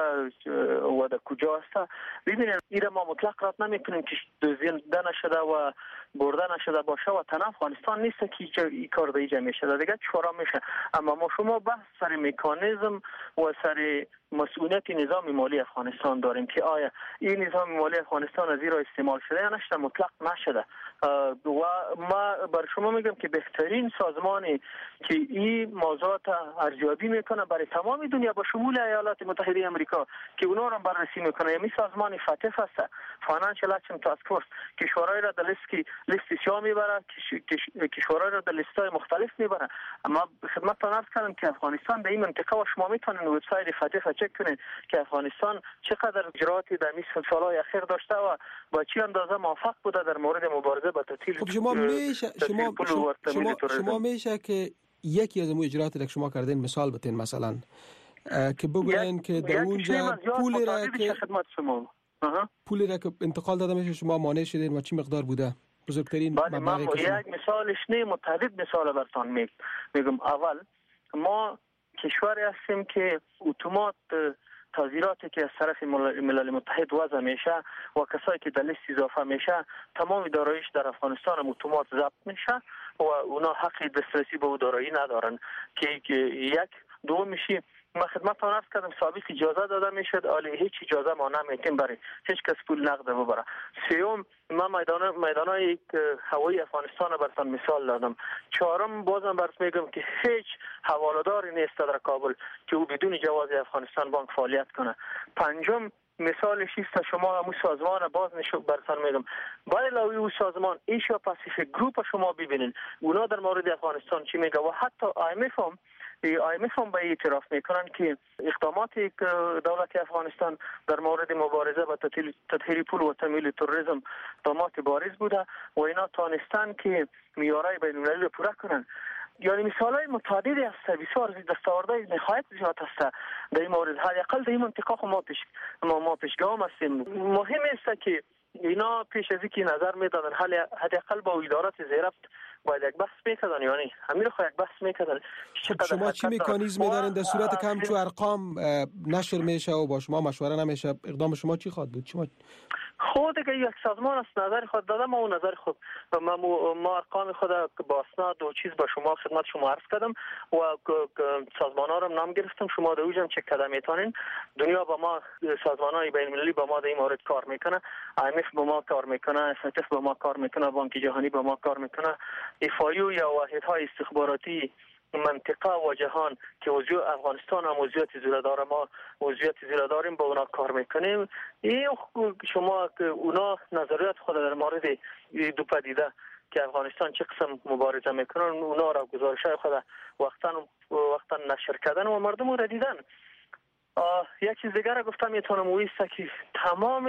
و در کجا است. ببینید این ما مطلق رد نمیکنیم که دزدیده نشده و برده نشده باشه و تن افغانستان نیست که این کار دیگه میشه، دیگه چورا میشه. اما ما شما بحث سر مکانیزم و سر مسئولیت نظام مالی افغانستان داریم که آیا این نظام مالی افغانستان از این را استعمال شده یا نشده. مطلق نشده. و ما بر شما میگم که بهترین سازمانی که این موضوعات ارزیابی میکنه برای تمام دنیا با شمول ایالات متحده آمریکا که اونا رو بررسی میکنه، یعنی سازمان فاتف است، فاینانشال اکشن تاسک فورس، کشورهای را در لیست لیست سیاه میبره، کشورهای را در لیست‌های مختلف میبره. اما خدمتتون عرض کردم که افغانستان در این منطقه و شما میتونید وبسایت فاتف چک کنید که افغانستان چقدر اجراءاتی در بیست سالهای اخیر داشته و با چه اندازه موفق بوده در مورد مبارزه با تعطیل. خب شما میشه شما شما, شما, شما میشه که یکی از اون اجراءاتی که شما کردین مثال بتین، مثلا که بگوین که در اونجا پولی را که خدمت شما پولی را که انتقال داده میشه شما مانع شدین و چی مقدار بوده؟ بزرگترین مبلغی که شما یک مثالش نه، متعدد مثال براتون میگم. اول ما کشوری هستیم که اتومات تغییراتی که از طرف ملل متحد وضع میشه و کسایی که در لیست اضافه میشه تمام داراییش در افغانستان اتومات ضبط میشه و اونا حق دسترسی به دارایی ندارن که یک دوم میشه. ما خدمتتون عرض کردم سابق اجازه داده میشد، ولی هیچ اجازه ما نمیتیم برای هیچ کس پول نقد ببره. سوم ما میدان میدانای هوایی افغانستان براتون مثال دادم. چهارم بازم برات میگم که هیچ حواله‌داری نیست در کابل که او بدون جواز افغانستان بانک فعالیت کنه. پنجم مثالش است شما همون سازمان باز نشو براتون میگم، برای علاوه او سازمان ایشیا پاسیفیک گروپ شما ببینین اونا در مورد افغانستان چی میگه و حتی آی ام اف هم آی ام اف هم به اعتراف میکنن که اقداماتی که دولت افغانستان در مورد مبارزه با تطهیر پول و تمویل تروریسم اقدامات بارز بوده و اینا تانستن که معیارهای بین‌المللی رو پوره کنن. یعنی مثالای متعددی است، بسیار دستاوردهای نهایت زیاد است در این مورد. حداقل در این منطقه ما پیش ما ما پیشگام هستیم. مهم است که اینا پیش از اینکه نظر میدادن حداقل با ادارات زیرفت باید یک بحث میکردن، یعنی همین خو یک بحث میکردن. شما چی مکانیزمی دارین در صورت که همچون ارقام نشر میشه و با شما مشوره نمیشه، اقدام شما چی خواهد بود؟ شما خود که یک سازمان است نظر خود دادم و نظر خود ما ما ارقام خود با اسناد و چیز با شما خدمت شما عرض کردم و سازمان ها رو نام گرفتم، شما در اوجم چک کردم میتونین. دنیا با ما سازمان های بین المللی با ما در این مورد کار میکنه، آی ام اف با ما کار میکنه، اف ات اف با ما کار میکنه، بانک جهانی با ما کار میکنه، اف آی او یا واحدهای استخباراتی منطقه و جهان که وضعیت افغانستان هم وضعیت زیرا داره، ما وضعیت زیرا داریم با اونا کار میکنیم. این شما که اونا نظریات خود در مورد دو پدیده که افغانستان چه قسم مبارزه میکنن اونا را گزارشای خود وقتا وقتا نشر کردن و مردم رو دیدن. یک چیز دیگر گفتم میتونم ویسته که تمام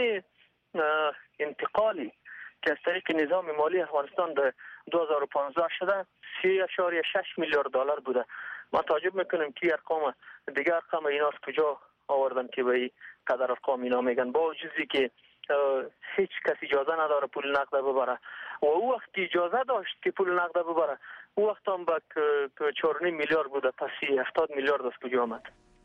انتقالی که از طریق نظام مالی افغانستان در دو هزار و پانزده شده سه اشاریه شش میلیارد دلار بوده. ما تعجب میکنیم که ارقام دیگه ارقام اینا از کجا آوردن که به این قدر ارقام اینا میگن، با وجودی که هیچ کس اجازه نداره پول نقد ببره و او وقت اجازه داشت که پول نقد ببره او وقت هم به چهار و نیم میلیارد بوده، پس هفتاد میلیارد از کجا آمد؟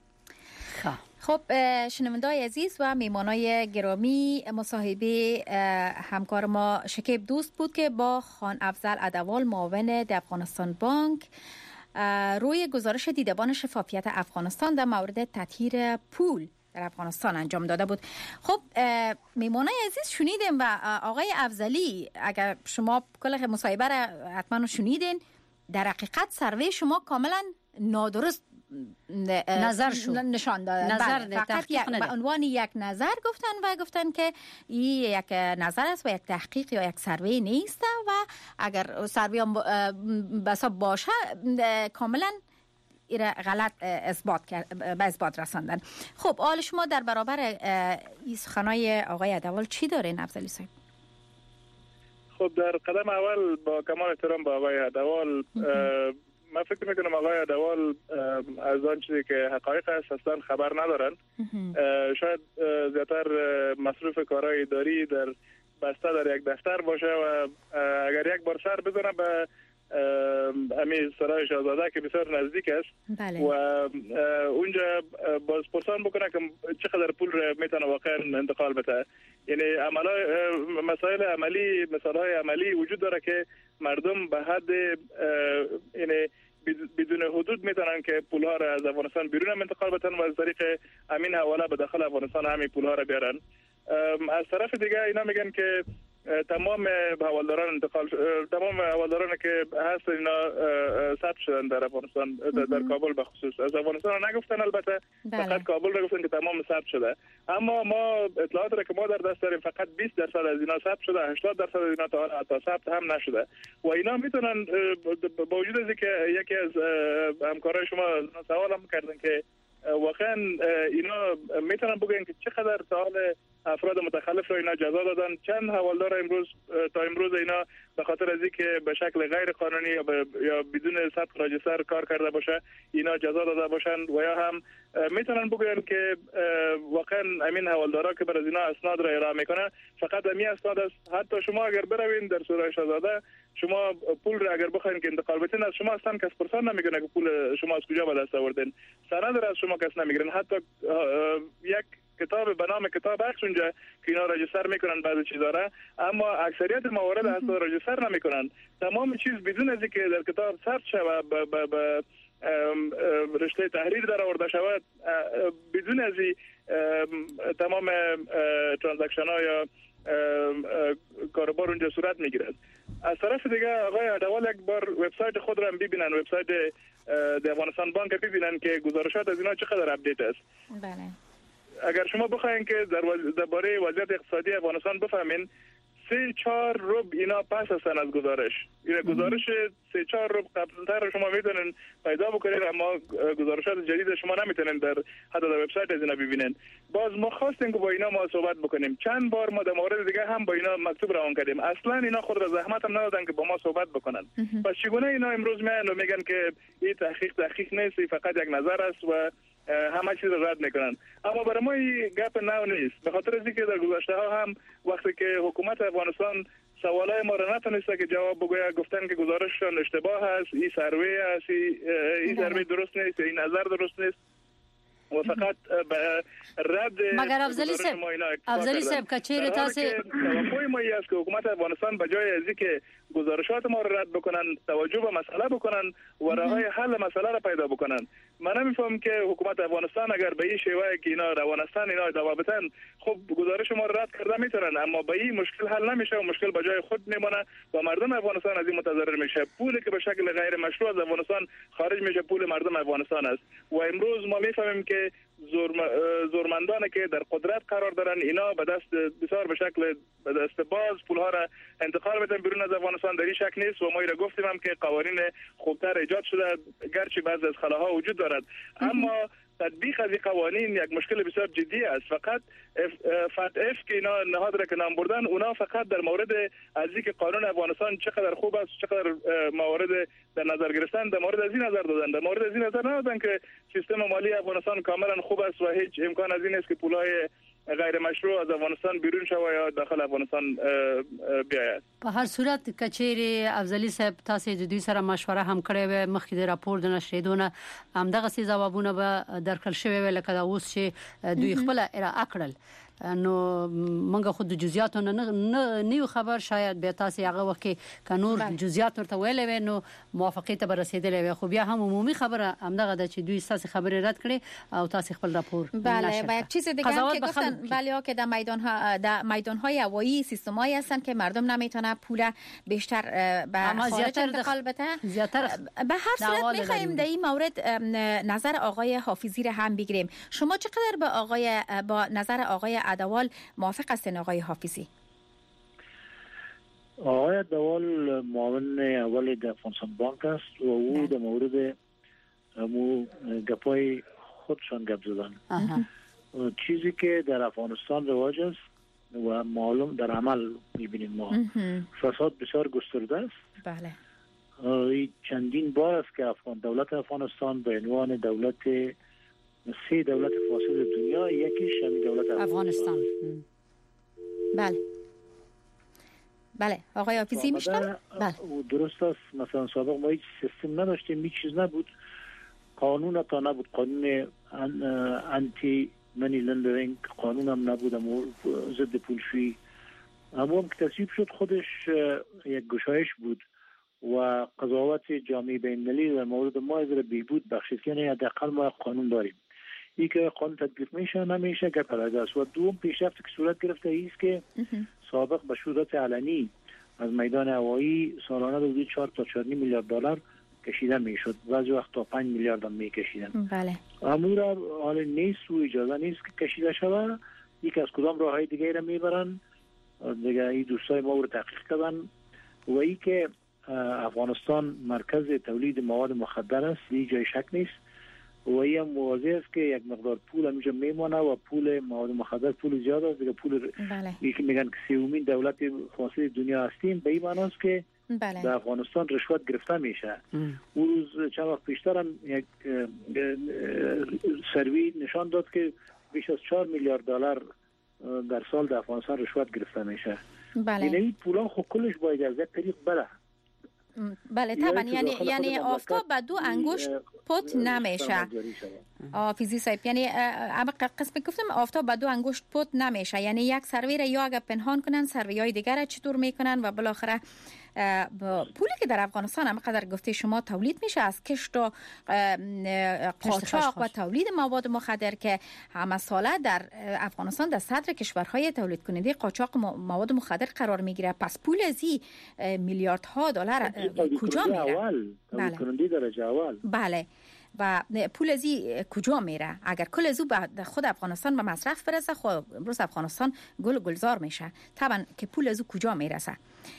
خب شنوندای عزیز و میمانای گرامی، مصاحبه همکار ما شکیب دوست بود که با خان افضل عدوال معاون د افغانستان بانک روی گزارش دیدبان شفافیت افغانستان در مورد تطهیر پول در افغانستان انجام داده بود. خب میمانای عزیز شنیدیم و آقای افضلی اگر شما کل مصاحبه را حتما شنیدین، در حقیقت سروی شما کاملا نادرست نظر شد نشان دادن. نظر فقط یک به عنوان یک نظر گفتن و گفتن که این یک نظر است و یک تحقیق یا یک سروی نیست و اگر سروی هم بسا باشه کاملا ایره غلط اثبات کرد به اثبات رساندن. خب حال شما در برابر این سخنای آقای عدوال چی دارین افضلی صاحب؟ خب در قدم اول با کمال احترام با آقای عدوال من فکر میکنم آقای عدوال از آن چیزی که حقایق است اصلا خبر ندارند. شاید زیادتر مصروف کارهای اداری در بسته در یک دفتر باشه و اگر یک بار سر بزنه به امی سرای شاهزاده که بسیار نزدیک است بله. و اونجا باز پرسان بکنه که چقدر پول میتونه واقعا انتقال بده. یعنی عملای مسائل عملی مثالهای عملی وجود داره که مردم به حد یعنی بدون حدود میتونن که پولها را از افغانستان بیرون انتقال بدن و از طریق امین حواله به داخل افغانستان همین پولها را بیارن. از طرف دیگه اینا میگن که تمام حوالداران انتقال تمام حوالداران که هست اینا ثبت شدن در افغانستان، در کابل به خصوص. از افغانستان نگفتن البته، بله. فقط کابل را گفتن که تمام ثبت شده. اما ما اطلاعات را که ما در دست داریم فقط بیست درصد از اینا ثبت شده، هشتاد درصد از اینا تا حتی ثبت هم نشده و اینا میتونن با وجود از اینکه یکی از همکارای شما سوال هم کردن که واقعا اینا میتونن بگن که چقدر سال افراد متخلف را اینا جزا دادن، چند حوالدار امروز تا امروز اینا به خاطر از اینکه به شکل غیر قانونی یا, یا بدون ثبت راجستر کار کرده باشه اینا جزا داده باشن و یا هم میتونن بگن که واقعا امین حوالدارا که بر از اینا اسناد را ارائه میکنه فقط امی اسناد است. حتی شما اگر بروین در سوره شاهزاده شما پول را اگر بخواین که انتقال بدین از شما اصلا کس پرسان نمیکنه که پول شما از کجا به دست آوردین، سند را از شما کس نمیگیرن. حتی یک کتاب به نام کتاب عکس اونجا که اینا راجستر میکنن بعضی چیزا را، اما اکثریت موارد اصلا راجستر نمیکنن. تمام چیز بدون از اینکه در کتاب ثبت شود به رشته تحریر در آورده شود، بدون از تمام ترانزکشن ها یا کاروبار اونجا صورت میگیرد. از طرف دیگه آقای عدوال یک بار وبسایت خود را هم ببینن، وبسایت د افغانستان بانک ببینن که گزارشات از اینا چقدر اپدیت است. بله. اگر شما بخواین که درباره وضعیت اقتصادی افغانستان بفهمین، سه چهار رب اینا پس هستن از گزارش. این گزارش سه چهار رب قبلتر شما میتونن پیدا بکنید، اما گزارشات جدید شما نمیتونن در حتی در وبسایت از اینا ببینن. باز ما خواستیم که با اینا ما صحبت بکنیم، چند بار ما در مورد دیگه هم با اینا مکتوب روان کردیم، اصلا اینا خود را زحمت هم ندادن که با ما صحبت بکنن. پس چگونه اینا امروز میان و میگن که این تحقیق تحقیق نیست، فقط یک نظر است و همه چیز را رد میکنن. اما برای ما این گپ نو نیست، به خاطر از اینکه در گذشته ها هم وقتی که حکومت افغانستان سوالای ما را نتونسته که جواب بگوید، گفتن که گزارششان اشتباه است، این سروی است، این سروی درست نیست، این نظر درست نیست و فقط به رد مگر افضلی صاحب افضلی صاحب کچیر تاسو توقع ما است که حکومت افغانستان بجای از اینکه گزارشات ما را رد بکنن توجه به مسئله بکنن و راههای حل مسئله را پیدا بکنن. من نمیفهم که حکومت افغانستان اگر به این شیوه که اینا روانستان اینا ادامه بدن، خب گزارش ما را رد کرده میتونن، اما به این مشکل حل نمیشه و مشکل بجای خود میمونه و مردم افغانستان از این متضرر میشه. پولی که به شکل غیر مشروع از افغانستان خارج میشه پول مردم افغانستان است و امروز ما میفهمیم که زورم... زورمندانی که در قدرت قرار دارن اینا به دست بسیار به شکل به دست باز پولها را انتقال میدن بیرون از افغانستان. در این شک نیست و ما را گفتیم هم که قوانین خوبتر ایجاد شده، گرچه بعضی از خلاها وجود دارد، اما تطبیق از این قوانین یک مشکل بسیار جدی است. فقط فت اف که اینا نهاد را که نام بردن، اونا فقط در مورد از اینکه قانون افغانستان چقدر خوب است، چقدر موارد در نظر گرفتن، در مورد از این نظر دادن، در مورد از این نظر ندادن که سیستم مالی افغانستان کاملا خوب است و هیچ امکان از این نیست که پولای غیر مشروع از افغانستان بیرون شوه یا داخل افغانستان بیاید. په هر صورت کچېری افضلی صاحب تاسو د دوی سره مشوره هم کړې و، مخکې د راپور د نشریدونه همدغه سي ځوابونه به درکړل شوی و لکه دا اوس چې دوی خپل ارائه کړل. نو منګه خود د جزئیاتو نه نیو خبر، شاید به تاسو هغه وخت کې قانون جزئیات ورته ویلې و نو موافقه ته رسیدلې و، خو بیا هم عمومي خبره همدغه د چې دوی تاسو خبره رد کړي او تاسو خپل راپور. بله و یک چیز دیگه هم که گفتن بله که در میدان ها در میدان های هوایی سیستمایی هستن که مردم نمیتونه پول بیشتر به خارج انتقال بده. زیاتر به هر صورت میخوایم در این مورد نظر آقای حافظی را هم بگیریم. شما چقدر با آقای با نظر آقای عدوال موافق هستین آقای حافظی؟ آقای عدوال معاون اول د افغانستان بانک است و او در مورد مو گپای خودشان گپ زدن. چیزی که در افغانستان رواج است و معلوم در عمل میبینیم ما، فساد بسیار گسترده است. بله. چندین بار است که افغان دولت افغانستان به عنوان دولت سه دولت فاسد دنیا یکیش همین دولت افغانستان. بله بله آقای حافظی میشنم. بله درست است. مثلا سابق ما هیچ سیستم نداشتیم، هیچ چیز نبود، قانون تا نبود، قانون انتی منی لندرینگ قانون هم نبود، اما ضد پولشویی اما هم که تصویب شد خودش یک گشایش بود و قضاوت جامعه بین المللی در مورد ما از بهبود بخشید که نه حداقل ما قانون داریم. این که قانون تطبیق میشه نمیشه که پرده است. و دوم پیشرفت که صورت گرفته است که سابق به صورت علنی از میدان هوایی سالانه حدود چهار تا چهار میلیارد دلار کشیده میشد، بعضی وقت تا پنج میلیارد هم میکشیدن. بله. امور حال نیست و اجازه نیست که کشیده شود. یک از کدام راههای دیگه را میبرن دیگه. این دوستای ما رو تحقیق کردن و ای که افغانستان مرکز تولید مواد مخدر است، این جای شک نیست. و ای هم واضح است که یک مقدار پول همینجا میمونه و پول مواد مخدر پول زیاد است دیگه. پول بله. یکی میگن که سومین دولت فاسد دنیا هستیم، به این معنی است که بله. در افغانستان رشوت گرفته میشه. اون روز چند وقت پیشتر هم یک سروی نشان داد که بیش از چهار میلیارد دلار در سال در افغانستان رشوت گرفته میشه. بله. یعنی پولا خب کلش باید از یک طریق بره. بله طبعا، یعنی یعنی آفتاب به دو انگشت پت نمیشه آفیزی صاحب. یعنی اما قسم گفتم آفتاب به دو انگشت پت نمیشه، یعنی یک سروی را یا اگر پنهان کنن سرویای دیگر را چطور میکنن و بالاخره پولی که در افغانستان هم قدر گفته شما تولید میشه از کشت و قاچاق و تولید مواد مخدر که همه ساله در افغانستان در صدر کشورهای تولید کننده قاچاق مواد مخدر قرار میگیره. پس پول از این میلیاردها دلار کجا میره؟ تولید کننده درجه اول. بله. و پول از این کجا میره؟ اگر کل از او به خود افغانستان به مصرف برسه خب امروز افغانستان گل گلزار میشه. طبعا که پول از او کجا میرسه؟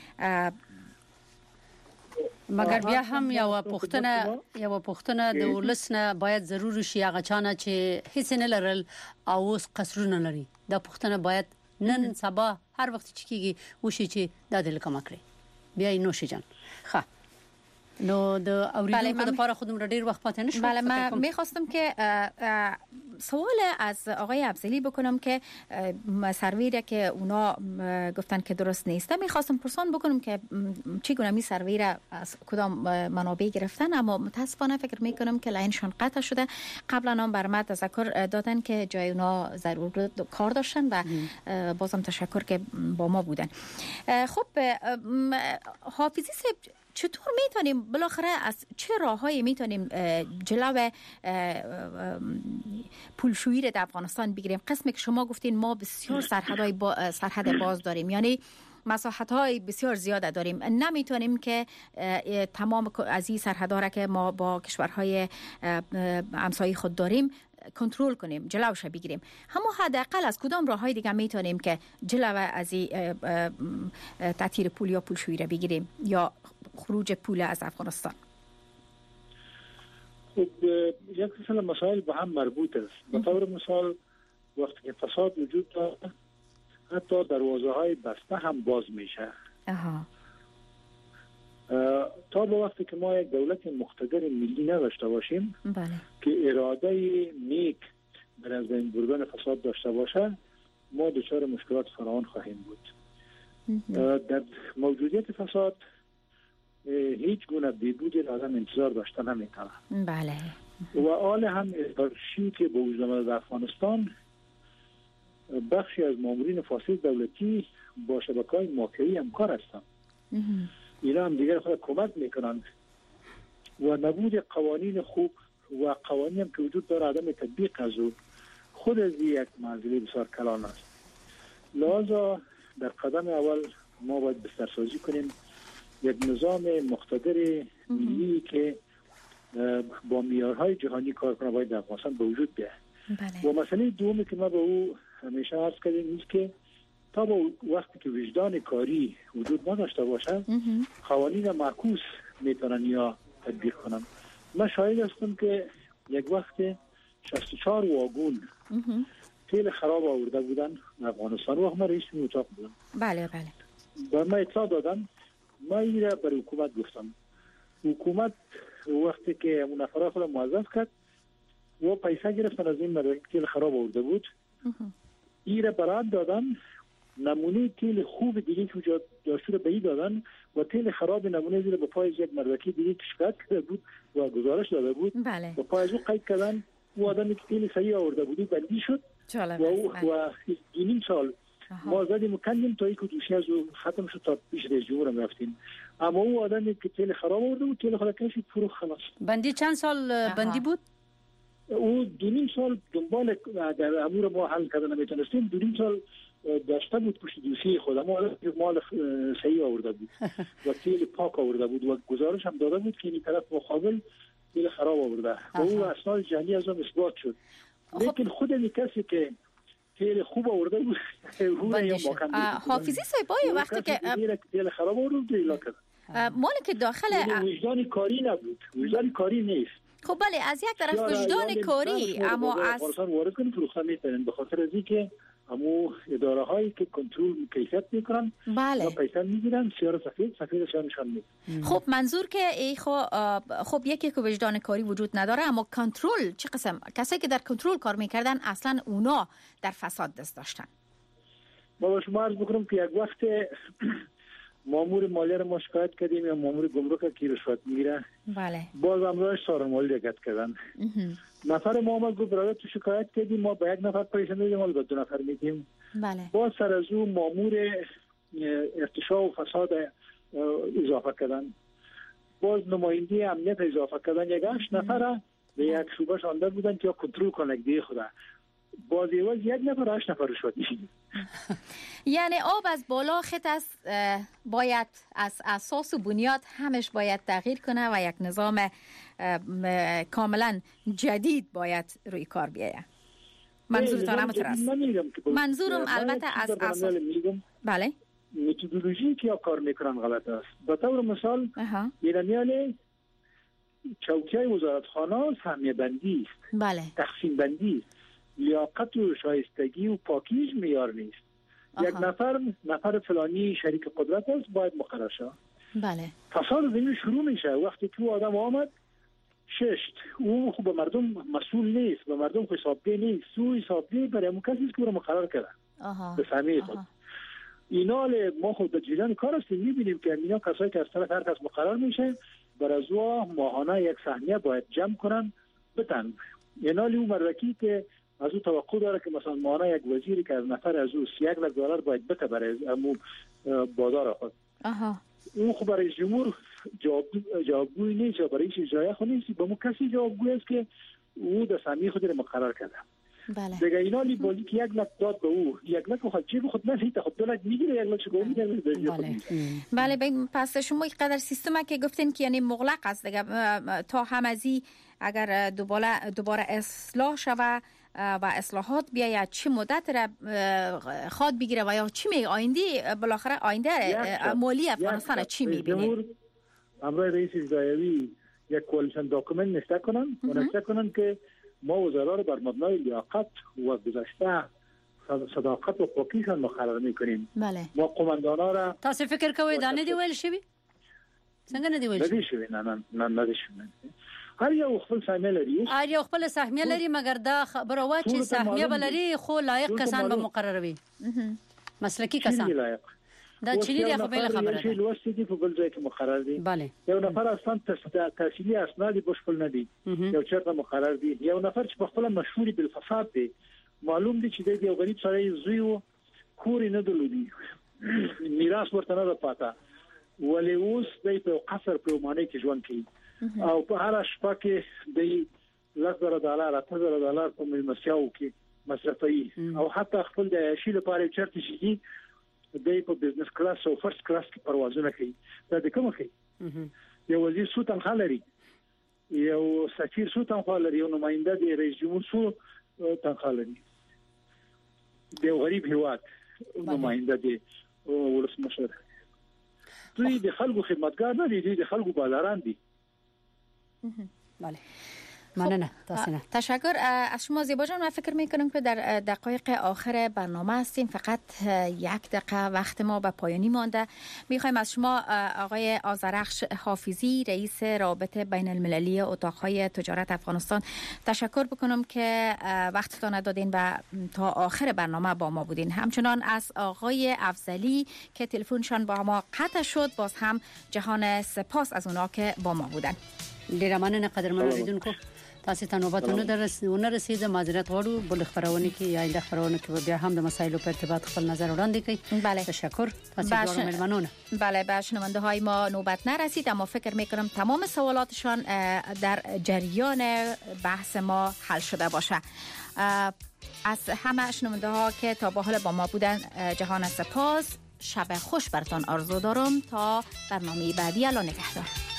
مگر بیا هم یو پختنه یو پختنه د ولسنه باید ضرور شي هغه چانه چې هیڅ نه لرل او اوس قصرونه لري. دا پختنه باید نن سبا هر وخت چې کیږي وشي چې دا د لکه مکړي بیا نوشي جان. ښه نو د اوریدونکو لپاره خودم ډیر وخت پاتې نشو. بله من میخواستم که سوال از آقای افضلی بکنم که سرویره که اونا گفتن که درست نیسته، میخواستم پرسان بکنم که چگونه می سرویره از کدام منابع گرفتن، اما متاسفانه فکر میکنم که لاینشون قطع شده. قبلا هم بر ما تذکر دادن که جای اونا ضرور کار داشتن و بازم تشکر که با ما بودن. خب حافظی صاحب چطور میتونیم بالاخره از چه راههایی میتونیم جلو پولشویی را در افغانستان بگیریم؟ قسمی که شما گفتین ما بسیار سرحدهای با سرحد باز داریم، یعنی مساحت‌های بسیار زیاده داریم، نمیتونیم که تمام از این سرحدها را که ما با کشورهای همسایه خود داریم کنترل کنیم، جلوش بگیریم. اما حداقل از کدام راههای دیگه میتونیم که جلو از این تاثیر پول یا پولشویی را بگیریم یا خروج پول از افغانستان؟ خب یک سلسله مسائل به هم مربوط است. به طور مثال وقتی که فساد وجود داره حتی دروازه های بسته هم باز میشه. اها. تا به وقتی که ما یک دولت مقتدر ملی نداشته باشیم بله. که اراده نیک در از بین بردن فساد داشته باشه، ما دچار مشکلات فراوان خواهیم بود. در موجودیت فساد هیچ گونه بیبودی را آدم انتظار داشته نمیتونه. بله. و آل هم ارشی که به وجود آمده در افغانستان بخشی از مامورین فاسد دولتی با شبکه‌های مافیایی همکار هستند. اینا هم دیگر خود کمک میکنند و نبود قوانین خوب و قوانین هم که وجود داره عدم تطبیق از او خود از یک منزله بسیار کلان است. لذا در قدم اول ما باید بسترسازی کنیم یک نظام مقتدر ملی که با معیارهای جهانی کار کنه باید در افغانستان به وجود بیاید. بله. و مسئله دومی که ما به او همیشه عرض کردیم اینه که تا با وقتی که وجدان کاری وجود نداشته باشه قوانین معکوس میتونن یا تطبیق کنن. من شاهد هستم که یک وقت شصت و چهار واگون تیل خراب آورده بودن افغانستان و من رئیس اتاق بودم. بله بله. و من اطلاع دادم، ما این را برای حکومت گفتم. حکومت وقتی که اون نفرها خود موظف کرد و پیسه گرفتن از این مردم تیل خراب آورده بود، این را برات دادن، نمونه تیل خوب دیگه که وجود داشته رو به این دادن و تیل خراب نمونه زیر به پای یک مردکی دیگه که شکایت کرده بود و گزارش داده بود. بله. و پای او قید کردن و آدمی که تیل صحیح آورده بود بندی شد و او و نیم سال ما زدیم و کندیم تا اینکه دوشی از او ختم شد تا پیش رئیس جمهور هم رفتیم. اما او آدمی که تیل خراب آورده بود تیل خلاص شد فروخت خلاص. بندی چند سال بندی بود؟ او دو نیم سال دنبال در امور ما حل کردن نمیتونستیم. دو نیم سال داشته بود پشت دوسیه خود، اما مال صحیح آورده بود و تیل پاک آورده بود و گزارش هم داده بود که این طرف مقابل تیل خراب آورده و او اسناد جعلی از اون اثبات شد. لیکن خود این کسی که تیل خوب آورده بود حافظی صاحب باید وقتی که تیل خراب آورده ایلا کرد مال که داخل وجدان کاری نبود، وجدان کاری نیست. خب بله، از یک طرف وجدان کاری، اما از پارسان وارد کنیم فروختن میتونن به خاطر از اینکه همو اداره هایی که کنترل کیفیت میکنن بله پیسه میگیرن سیاه سفید سفیدش نشان میدن. خب منظور که ای خو خب یکی که وجدان کاری وجود نداره، اما کنترل چه قسم؟ کسایی که در کنترل کار میکردن اصلا اونا در فساد دست داشتن. ما شما عرض بکنم که یک وقت مامور مالیه رو ما شکایت کردیم یا مامور گمرک که رشوت میگیره، بله باز امروز سارن مالی دقت کردن. نفر ما آمد گفت برای تو شکایت کردیم، ما با یک نفر پیسه میدیم، ما به دو نفر میدیم. بله باز سر از اون مامور ارتشاء و فساد اضافه کردن، باز نماینده امنیت اضافه کردن، یک هشت نفر به یک شعبه شانده بودن که کنترل کنه دیگه خدا. باز ایواز یک نفر هشت نفر رشوت میگیره. یعنی آب از بالا خط است، باید از اساس و بنیاد همش باید تغییر کنه و یک نظام کاملا جدید باید روی کار بیایه. منظورتان همطور است؟ منظورم البته از اساس بله متدولوژی که کار میکنن غلط است. به طور مثال ایرانیان چوکیای وزارتخانه سهمیه بندی است، بله تقسیم بندی است، لیاقت و شایستگی و پاکیج معیار نیست. آها. یک نفر نفر فلانی شریک قدرت است باید مقرر شد. بله فساد زمین شروع میشه وقتی که آدم آمد ششت، او خوب به مردم مسئول نیست، به مردم حسابگی نیست، سو حسابگی برای اون کسی که او رو مقرر کرده به سهمیه خود. اینا ما خود در جریان کار هستیم، میبینیم که اینا کسایی که از طرف هر کس مقرر میشه بر از او ماهانه یک سهمیه باید جمع کنن بدن. اینا لی اون مردکی که از او توقع داره که مثلا ماهانه یک وزیری که از نفر از او سی یک لک دلار باید بده برای امو بازار خود. آها اون خب برای جمهور جواب جوابگوی نیست، یا برای اجرای خود نیست، با مو کسی جوابگوی است که او در سهمیه خود رو مقرر کرده. بله دیگه اینا لی بازی که یک لک داد به او، یک لک خود جیب خود نفیت خود دو لک میگیره، یک لک چگاه میگیره. بله بله پس شما یک قدر سیستم که گفتین که یعنی مغلق است دیگه، تا هم ازی اگر دوباره دوباره اصلاح شوه و اصلاحات بیاید چه مدت را خواد بگیره و یا چی می آینده بالاخره آینده مالی افغانستان چی میبینه؟ امروز رئیس اجرایی یک کولیشن داکومنت نوشته کنن و نوشته کنن که ما وزرا رو بر مبنای لیاقت و گذشته صداقت و پاکیشان مقرر میکنیم. بله. ما قماندانا را تاسو فکر کوئ دا نه دی ویل شوی؟ څنګه نه دی ویل شوی؟ نه دی شوی، نه نه نه نه دی شوی. هر یو خپل سهمیه لري، هر یو خپل سهمیه لري، مګر دا خبره وا چې سهمیه بلري خو لایق کسان به مقرر وي، مسلکی کسان. دا چینی دی خو بل خبره ده. شی لوستي دی په بل ځای کې مقرر دي. بله. یو نفر اصلا تحصیلي اسناد بشپړ نه دي، یو چرته مقرر دي. یو نفر چې په خپل مشهور بالفساد دی، معلوم دي چې دی یو غریب سره زوی کور نه درلودي، میراث ورته نه پاته، ولې اوس دی په قصر په معنی کې ژوند کوي او په هر شپه کې دی لږ ډالر اته زره ډالر په ملمسیاو کې مصرفي او حتی خپل د عیشي لپاره چرته شي دی په بزنس کلاس او فرست کلاس کې پروازونه کوي. دا د کومه کوي؟ یو وزیر سو تنخواه لري، یو سفیر سو تنخواه لري، یو نماینده دی رئیس جمهور سو تنخواه لري، یو غریب هیواد نماینده دی ولسمشر. دوی د خلکو خدمتګار نه دي، دوی د خلکو بازاران دي. بله ممنونم. تشکر از شما زیبا جان. من فکر میکنم که در دقایق آخر برنامه هستیم، فقط یک دقیقه وقت ما به پایانی مانده. میخوایم از شما آقای آذرخش حافظی رئیس رابطه بین المللی اتاقهای تجارت افغانستان تشکر بکنم که وقتتان دادین و تا آخر برنامه با ما بودین. همچنان از آقای افضلی که تلفنشان با ما قطع شد، باز هم جهان سپاس از اونا که با ما بودن. ډیره مننه قدرمنو لیدونکو. تاسو ته نوبت نه رسیده معذرت غواړو بل خبرونه کې یا د خبرونه کې بیا هم د مسایلو په ارتباط خپل نظر وړاندې کړئ. بله تشکر. تاسو دواړو مهمانونه. بله به شنونده های ما نوبت نرسید اما فکر میکنم تمام سوالاتشان در جریان بحث ما حل شده باشه. از همه شنونده ها که تا به حال با ما بودن جهان سپاس. شب خوش براتان آرزو دارم تا برنامه بعدی. الله نگهدار.